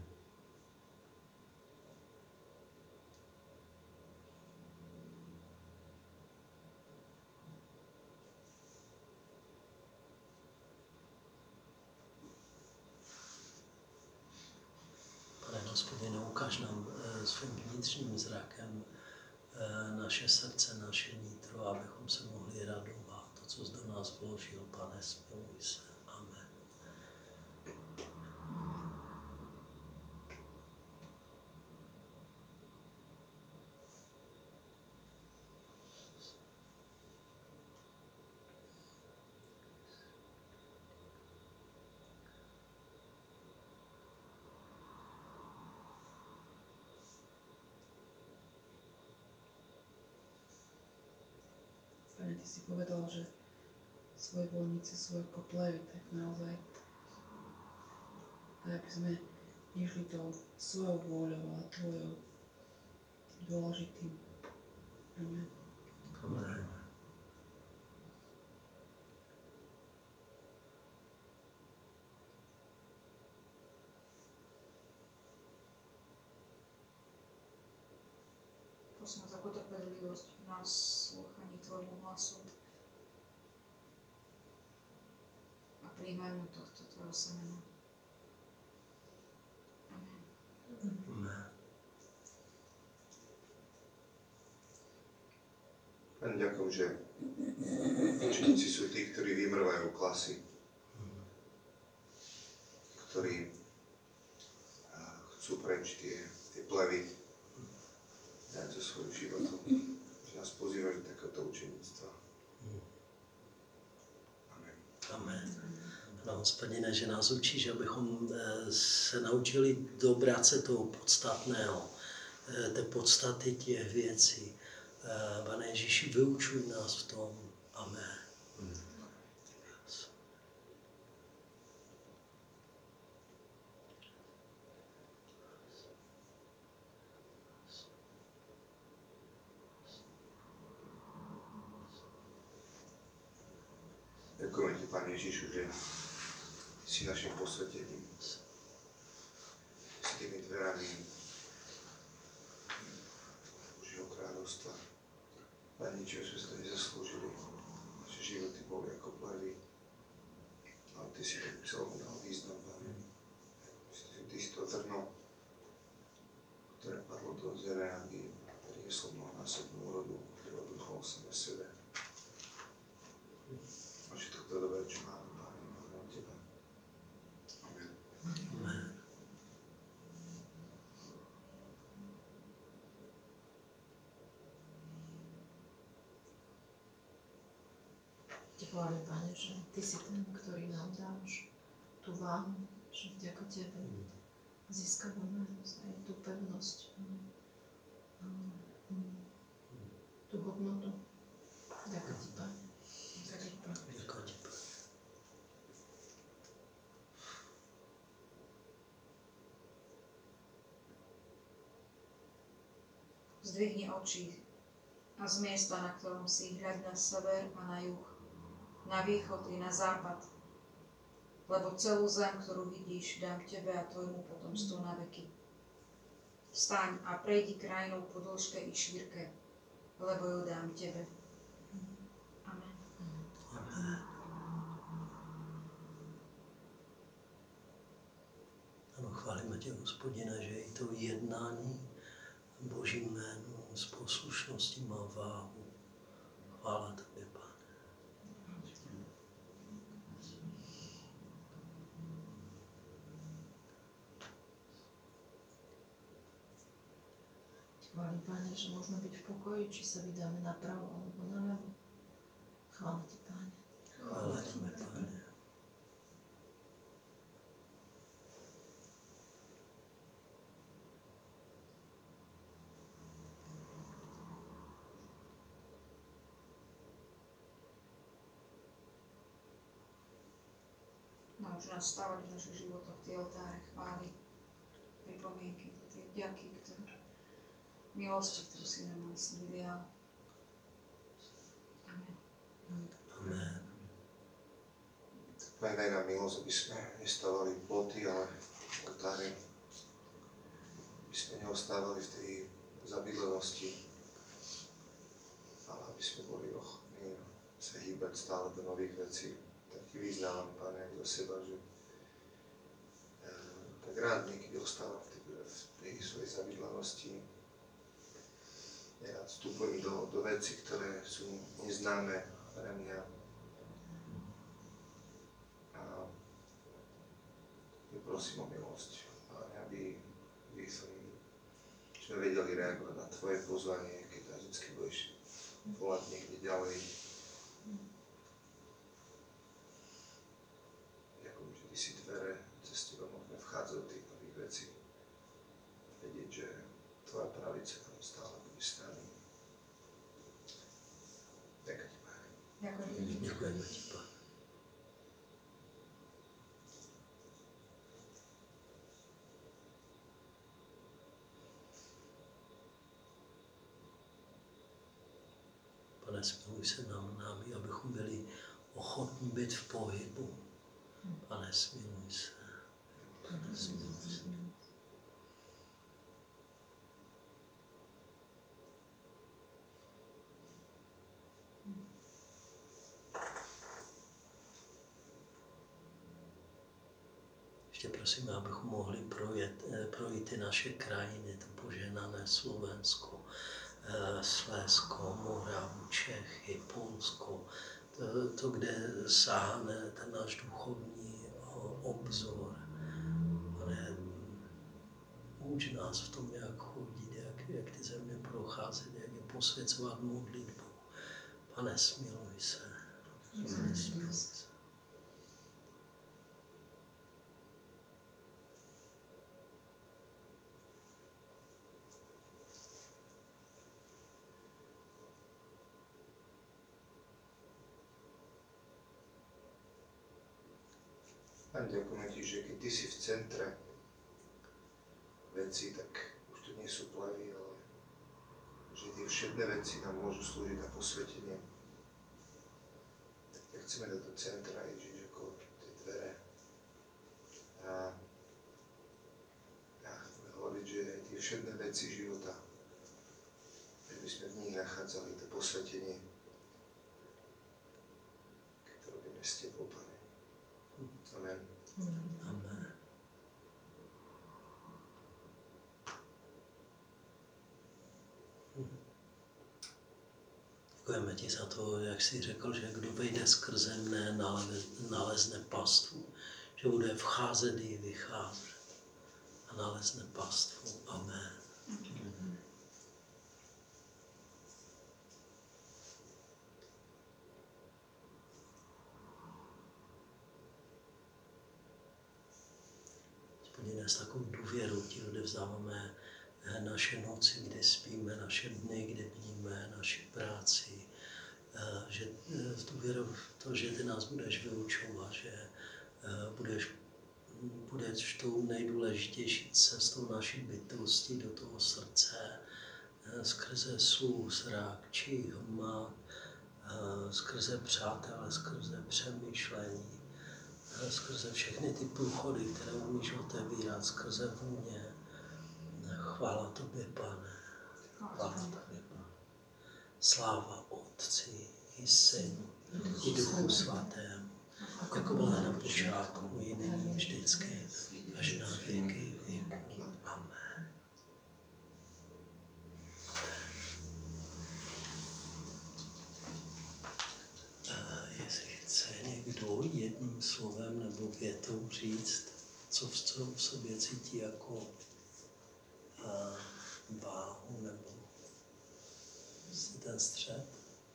Hospodine, ukáž nám svým vnitřním zrakem naše srdce, naše nitro, abychom se mohli radovat. To, co jsi do nás vložil, Pane, smiluj se. Amen. Pane, ty si povedal, že svoje voľnice sú ako plevy, tak naozaj, aby sme išli tou svojou vôľou a tvojou dôležitým. Amen. Amen. Prosím o takú trpezlivosť v nás slúchaní Tvojmu hlasu a príjmajú tohto Tvojho semena. Amen. Amen. Pane, ďakujem, že učeníci sú tí, ktorí vymrvajú klasy, ktorí chcú preč tie plevy, dať so svojím životom, že nás pozývajú do takéhoto učeníctva. Amen. Amen. No, Hospodine, že nás učíš, abychom se naučili dobrat se toho podstatného, té podstaty těch věcí. Pane Ježíši, vyučuj nás v tom. Amen. Ďakujem ti, Pane Ježišu, že si našim posvetením, s tými dverami Božieho kráľovstva. Pane, ničím sme sa to nezaslúžili, naše životy boli ako plevy, ale ty si to celom dal význam, Pane. Ty si to zrno, ktoré padlo do zeme, aby prinieslo mnohonásobnú úrodu, ktorú duchom same sebe. A všetko to dobré, čo máme, Pane, máme od Teba. Amen. Amen. Ti chválim, Pane, že Ty si ten, ktorý nám dáš tú váhu, že vďaka Tebe získavame aj tú pevnosť, tú hodnotu. Vďaka Ti, Pane. Vďaka Ti, Pane. Ďakujem ti, Pane. Zdvihni oči a z miesta, na ktorom si, hľaď na sever a na juh, na východ i na západ. Lebo celú zem, ktorú vidíš, dám Tebe a Tvojmu potomstvu na veky. Vstaň a prejdi krajinou po dĺžke i šírke, lebo ju dám Tebe. Amen. Amen. Ano, chválíme tě, Hospodine, že i to jednání Božím jménu s poslušností má váhu. Chvála Tobě, Pane. Chválim, Pane, že môžeme byť v pokoji, či sa vydáme napravo alebo naľavo. Chvála Ti, Pane. Chvála Tobě, Pane. Nauč nás stávať v našich životoch tie oltáre chvály, pripomienky, tie vďaky, ktoré milosti, ktorú si na nás vylial. Amen. Amen. Pane, daj nám milosť, aby sme nestávali ploty, ale oltári. Aby sme neostávali v tej zabydlenosti, ale aby sme boli ochotní sa hýbať stále do nových vecí. Taký vyznávam, Pane, aj do seba, že tak rád niekedy ostávam v skúseností. Ja vstupujem do vecí, ktoré sú neznáme pre mňa. A prosím o milosť, Pane, aby sme vedeli reagovať na Tvoje pozvanie, keď nás vždy budeš volať niekde ďalej. Ďakujem, že Ty si dvere, cez Teba môžeme vchádzať do tých nových vecí. Vedieť, že Tvoja pravica tam stále bude s nami. Ďakujem Ti, Pane. Ďakujem. Děkujeme ti, Pane. Pane, smiluj se nám, námi, abychom byli ochotní být v pohybu. Pane, smiluj se. Pane, smiluj se. Ještě prosím, abychom mohli projít ty naše krajiny, to požehnané Slovensko, Slezsko, Moravu, Čechy, Polsko, to, kde sáhne ten náš duchovní obzor. Pane, uč nás v tom, jak chodit, jak ty země procházet, jak je posvěcovat modlitbu. Pane, smiluj se. Pane, smiluj se. Pane, ďakujeme Ti, že keď Ty si v centre veci, tak už to nie sú plavy, ale že tie všetné veci nám môžu slúžiť na posvetenie. Tak chceme dať do centra, Ježiš, ako tie dvere. A chceme hovoriť, že aj tie všetné veci života, že by sme v nich nachádzali to posvetenie, keď to robíme s Tebou, Pane. Amen. Amen. Děkujeme ti za to, jak jsi řekl, že kdo vejde skrze mne, nalezne pastvu, že bude vcházet i vycházet a nalezne pastvu. Amen. Dnes takovou důvěru ti odevzdáváme naše noci, kdy spíme, naše dny, kdy bdíme, naši práci, že s důvěrou v to, že ty nás budeš vyučovat, že budeš tou nejdůležitější cestou naší bytosti do toho srdce, skrze sluch, zrak, čich, hmat, skrze přátele, skrze přemýšlení, skrze všechny ty průchody, které umíš otevírat, skrze vůně. Chvála Tobě, Pane. Chvála Tobě, Pane. Sláva Otci i Synu i Duchu Svatému, jako byla na počátku, i nyní vždycky, až na věky věků. Amen. Jestli chce někdo jedním slovem nebo větou říct, co v sobě cítí jako váhu nebo ten střed.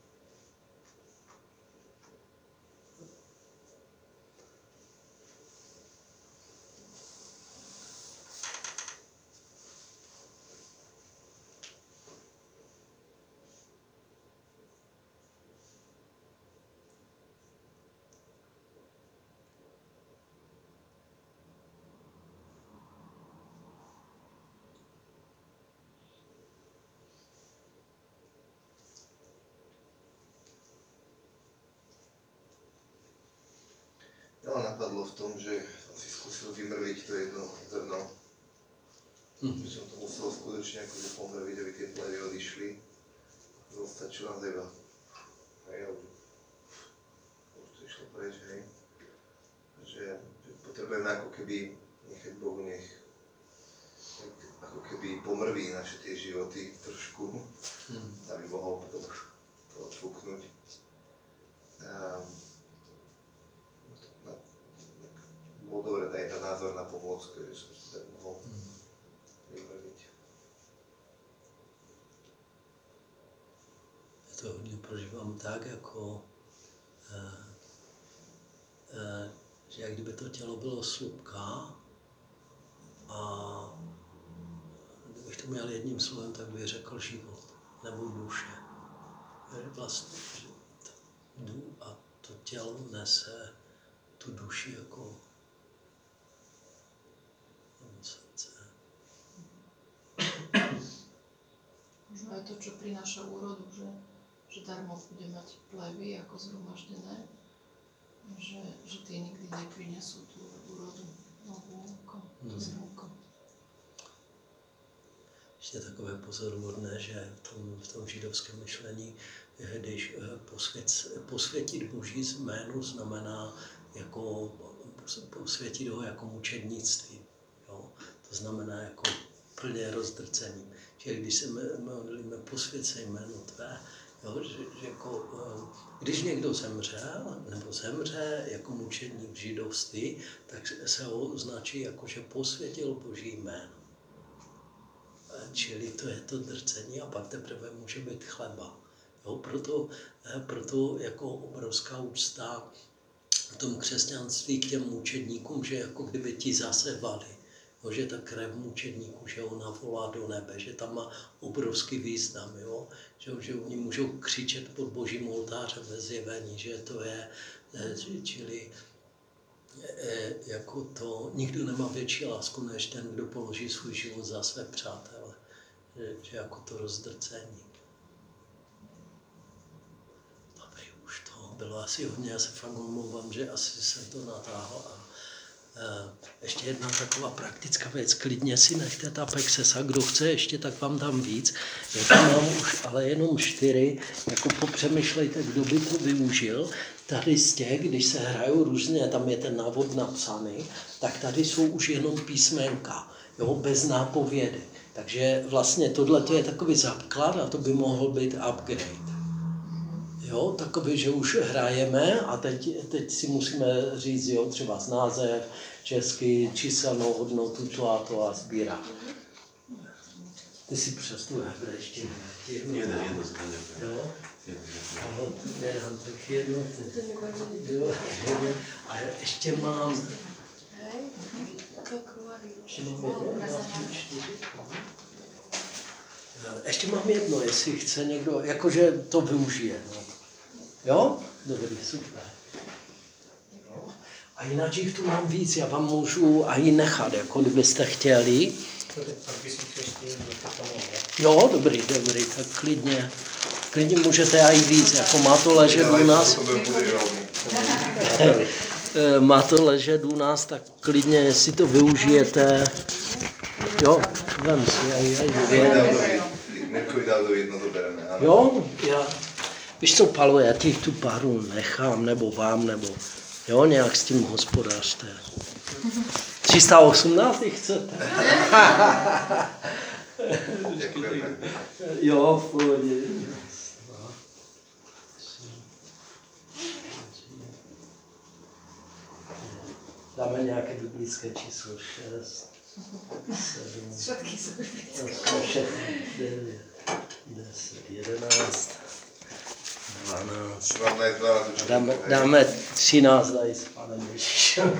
Mňa napadlo v tom, že som si skúsil vymrviť to jedno zrno. Že som to musel skutočne akože pomrviť, aby tie plevy odišli. Zostačila zeba. Hej, už to išlo preč, hej. Že potrebujeme ako keby nechať Bohu nech ako keby pomrví naše tie životy trošku, aby mohol potom to odfúknuť. Bolo dobre dať ten názor na pomôcku, že som si tak mohol vybaviť. Já to hodně prožívám tak, jako že jak kdyby to tělo bylo slupka a kdybych to měl jedním slovem, tak bych řekl život nebo duše. Vlastně a to tělo nese tu duši jako srdce. Možno aj to, čo prináša úrodu, že darmo bude mať plevy ako zhromaždené, že tie nikdy neprinesú tú úrodu novú to zrnko. Ještě takové pozoruhodné, že v tom židovském myšlení, když posvětit Boží jméno znamená jako posvětit ho jako mučednictví. Jo? To znamená jako plně rozdrcení. Že když se modlíme posvěť se jméno tvé, jo? Že jako, když někdo zemřel nebo zemře jako mučedník v židovství, tak se ho označí jako, že posvětil Boží jméno. Čili to je to drcení a pak teprve může být chleba. Jo, proto jako obrovská úcta v tom křesťanství k těm mučedníkům, že jako kdyby ti zasevali, jo, že ta krev mučedníků, že ona volá do nebe, že tam má obrovský význam, jo, že oni můžou křičet pod Božím oltářem ve zjevení, že to je, čili jako to, nikdo nemá větší lásku, než ten, kdo položí svůj život za své přátele. Že jako to rozdrcení. Dobrý, už to bylo asi hodně, já se fakt omlouvám, že asi jsem to natáhl. Ještě jedna taková praktická věc, klidně si nechte ta pexesa, kdo chce ještě, tak vám dám víc. Já tam mám už ale jenom 4, jako popřemýšlejte, kdo by to využil. Tady z těch, když se hrajou různě, tam je ten návod napsaný, tak tady jsou už jenom písmenka, jo, bez nápovědy. Takže vlastně tohle je takový základ a to by mohl být upgrade. Jo, takový, že už hrajeme a teď si musíme říct, jo, třeba z název, česky, číselnou hodnotu, čláto a sbírá. Ty si přes tu hebrejštinu. Jedno zbraně. Jo? Tak jedno. A ještě mám... Ještě mám jedno, jestli chce někdo, jakože to využije. No. Jo? Dobrý, super. Jo. A jinak jich tu mám víc, já vám můžu i nechat, jako kdybyste chtěli. Jo, dobrý, tak klidně můžete i víc, jako má to ležet u nás. Má to ležet u nás, tak klidně, jestli to využijete. Jo, vem si, Mirkovi dal do jedno dobereme, áno. Jo, víš co, Palo, já ti tu paru nechám, nebo vám, nebo jo, nějak s tím hospodářte. 318 chcete? Děkujeme. Jo, v pohodě. Dáme nějaké biblické číslo 6, 7, Všetky sú 9, 10, 11, 12. Dáme 13 dají s Pánem Ježíšem.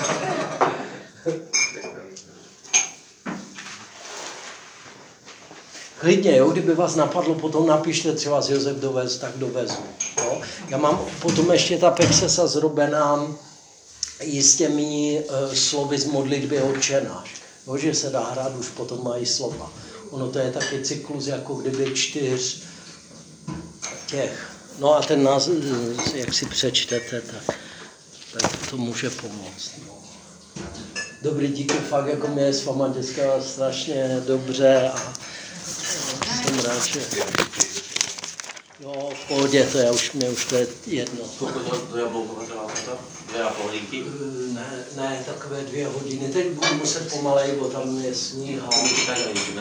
Klidně, jo, kdyby vás napadlo, potom napište, třeba z Josef dovez, tak dovezu. Jo. Já mám potom ještě ta pexesa zrobená jistěmi slovy z modlitby Otče náš. No, že se dá hrát, už potom mají slova. Ono to je taky cyklus, jako kdyby 4 těch. No a ten nás, jak si přečtete, tak to může pomoct. No. Dobrý, díky, fakt, jako mě je s váma dneska strašně dobře a jsem rád, že... Jo, v pohodě, mě už to je jedno. Koľko to jablko trvá toto? 2,5 hodinky? Ne, takové 2 hodiny. Teď budu muset pomalej, bo tam je sníh a...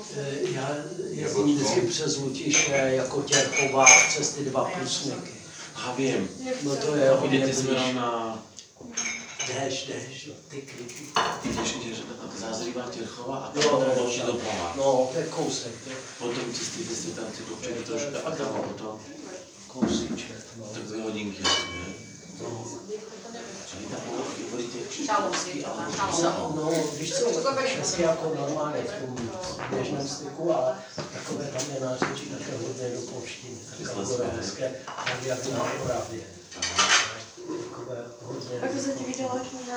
Já jezdím vždycky přes Lutiše jako Těrchová přes ty 2 průsmyky. A vím. No to je hodně Idete smerom blíž. na... Jdeš, ty kryky. Ideš na Zázrivá Těrchova a Jo, potom jdeš doprava. No, to je kousek. Potom cestíte si tam ty kopčeky troška a tam potom Kousíček, no. tak 2 hodinky asi, ne? No. Čili tam hovoríte Šalom, česky, ale No, víš co, česky jako normálně v tom běžném styku, ale takové tam je nářečí také hodně do polštiny, takové moravské, tak jak na Moravě. Takové hodně... A kdo se ti viděla kniha?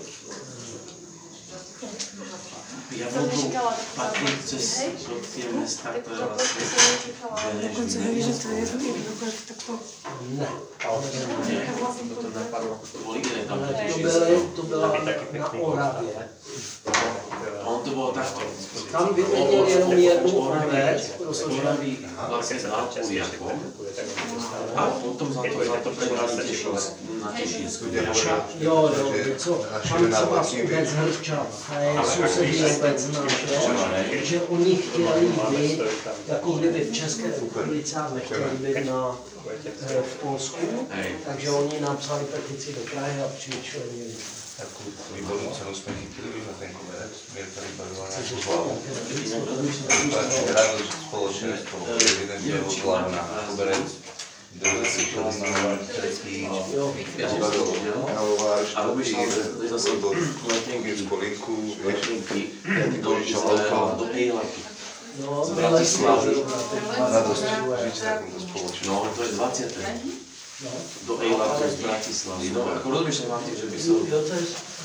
Já budu patřit přes do těch města, které vlastně Dokonce nevíš, že to je dokonce takto. Ne, To napadlo. to byla na Oravě. On to bylo takto. Tam vyměnil jenom jednu obec, protože Oraví vlastně znal jako. A potom za to prebrali na Těšínsku. Jo, něco, tam třeba obec Hrčan, ta je sousední obec naše, že oni chtěli být, jako kdyby v České republice a nechtěli být v Polsku, takže oni napsali petici do Prahy a přičlenili. Takú výbornú cenu sme chytili už na ten koberec, Mirka vybavila nejakú hlavu. Ráno spoločenstvo, jeden diel hlavu na koberec, druhý si šel na tretí, vybavil kávovár, štvrtý, bol letenky v Kolínku, požičal auto do Ejlatu. No, Z Bratislavy. radosť žiť v takomto spoločenstve. No, to je 20. Do Ejlatu z Bratislavy. No, ako rozmýšľam nad tým, že by som... Jo, to je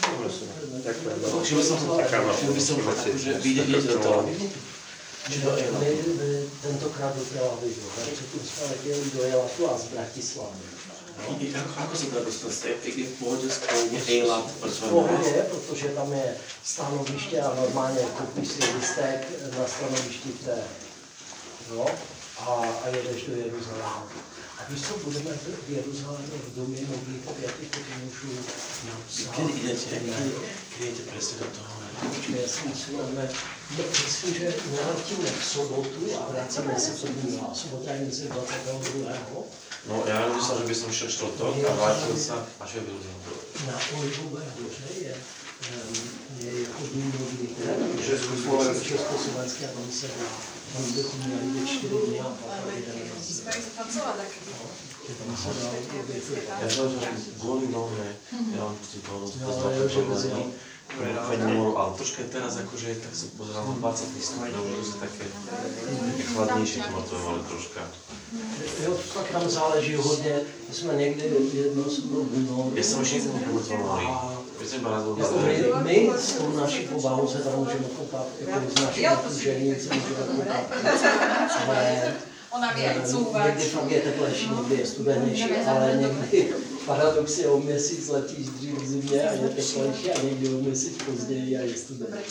Že by som akože vidieť do toho. Či do Ejlatu. my tentokrát do Tel Avivu, předtím jsme letěli do Ejlatu a z Bratislavy. Ako sa dá dostať? Je v pohode spojenie Ejlat? V pohodě, protože tam je stanoviště a normálně koupíš si listek na stanovišti v té, no, a jedeš do Jeruzaléma. A víš co, budeme v Jeruzalémě v domě nových květy, které můžu napsat. Kedy idete presne do toho? Počkej, já si myslím, že naletíme v sobotu a vracíme se to dní. A sobota je myslím 22. No, ja myslel, že by som šiel štvrtok a vrátil sa a čo je bylo? Na Olivové hoře je chodní modliteb, československé, a tam se dá. Tam bychom měli být 4 dny a pak jdeme na zde. Tam se dá modliteb. Ja som, že kvôli nohe, ja mám si to Jo, ale troška teraz akože, tak som pozeral na 20 stupňov, že to sú také chladnejšie, to ma to ale troška. Jo, tak tam záleží hodně. My jsme někdy jednou no, Ja som ešte nikdy nebol mori. Ja som iba raz bol jako my s tou naší povahou se tam můžeme koupat, jako s našimi kužením se můžeme koupat. Ale Ona vie aj cúvať. někdy fakt je teplejší, někdy je studenější, ale někdy paradox je o měsíc letíš dřív v zimě a je teplejší a někdy o měsíc později a je studenější.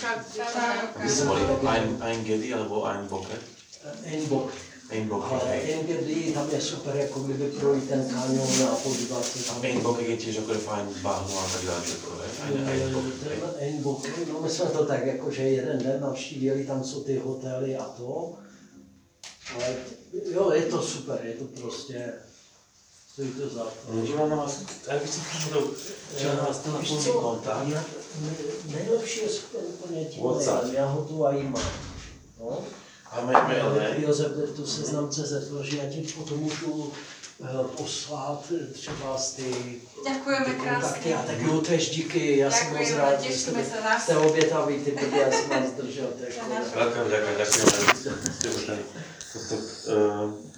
Ein Gedi alebo Ein Bocket? Ein Bock. Ale okay. Ein Gedi tam je super, jako kdyby projít ten kanion a podívat se tam. Ein Bocket je tiež ako fajn bahno a tak dále všetko, Ein Bock, no my jsme to tak jako, že jeden den navštívili, tam jsou ty hotely a to. Ale jo, je to super, je to prostě, stojí to za to. Že mám na vás, ak by som povedal, že mám na vás telefónny kontakt. Nejlepší je úplně tím mailem, já ho tu aj mám. No? A mail, ne? Josef, tu seznam.cz, protože já ti potom můžu poslat třeba z ty Ďakujeme krásne. a tak jo, tež díky, já jsem moc rád, že jste obětaví, ty protože já jsem vás zdržel, to je škoda. Ďakujem.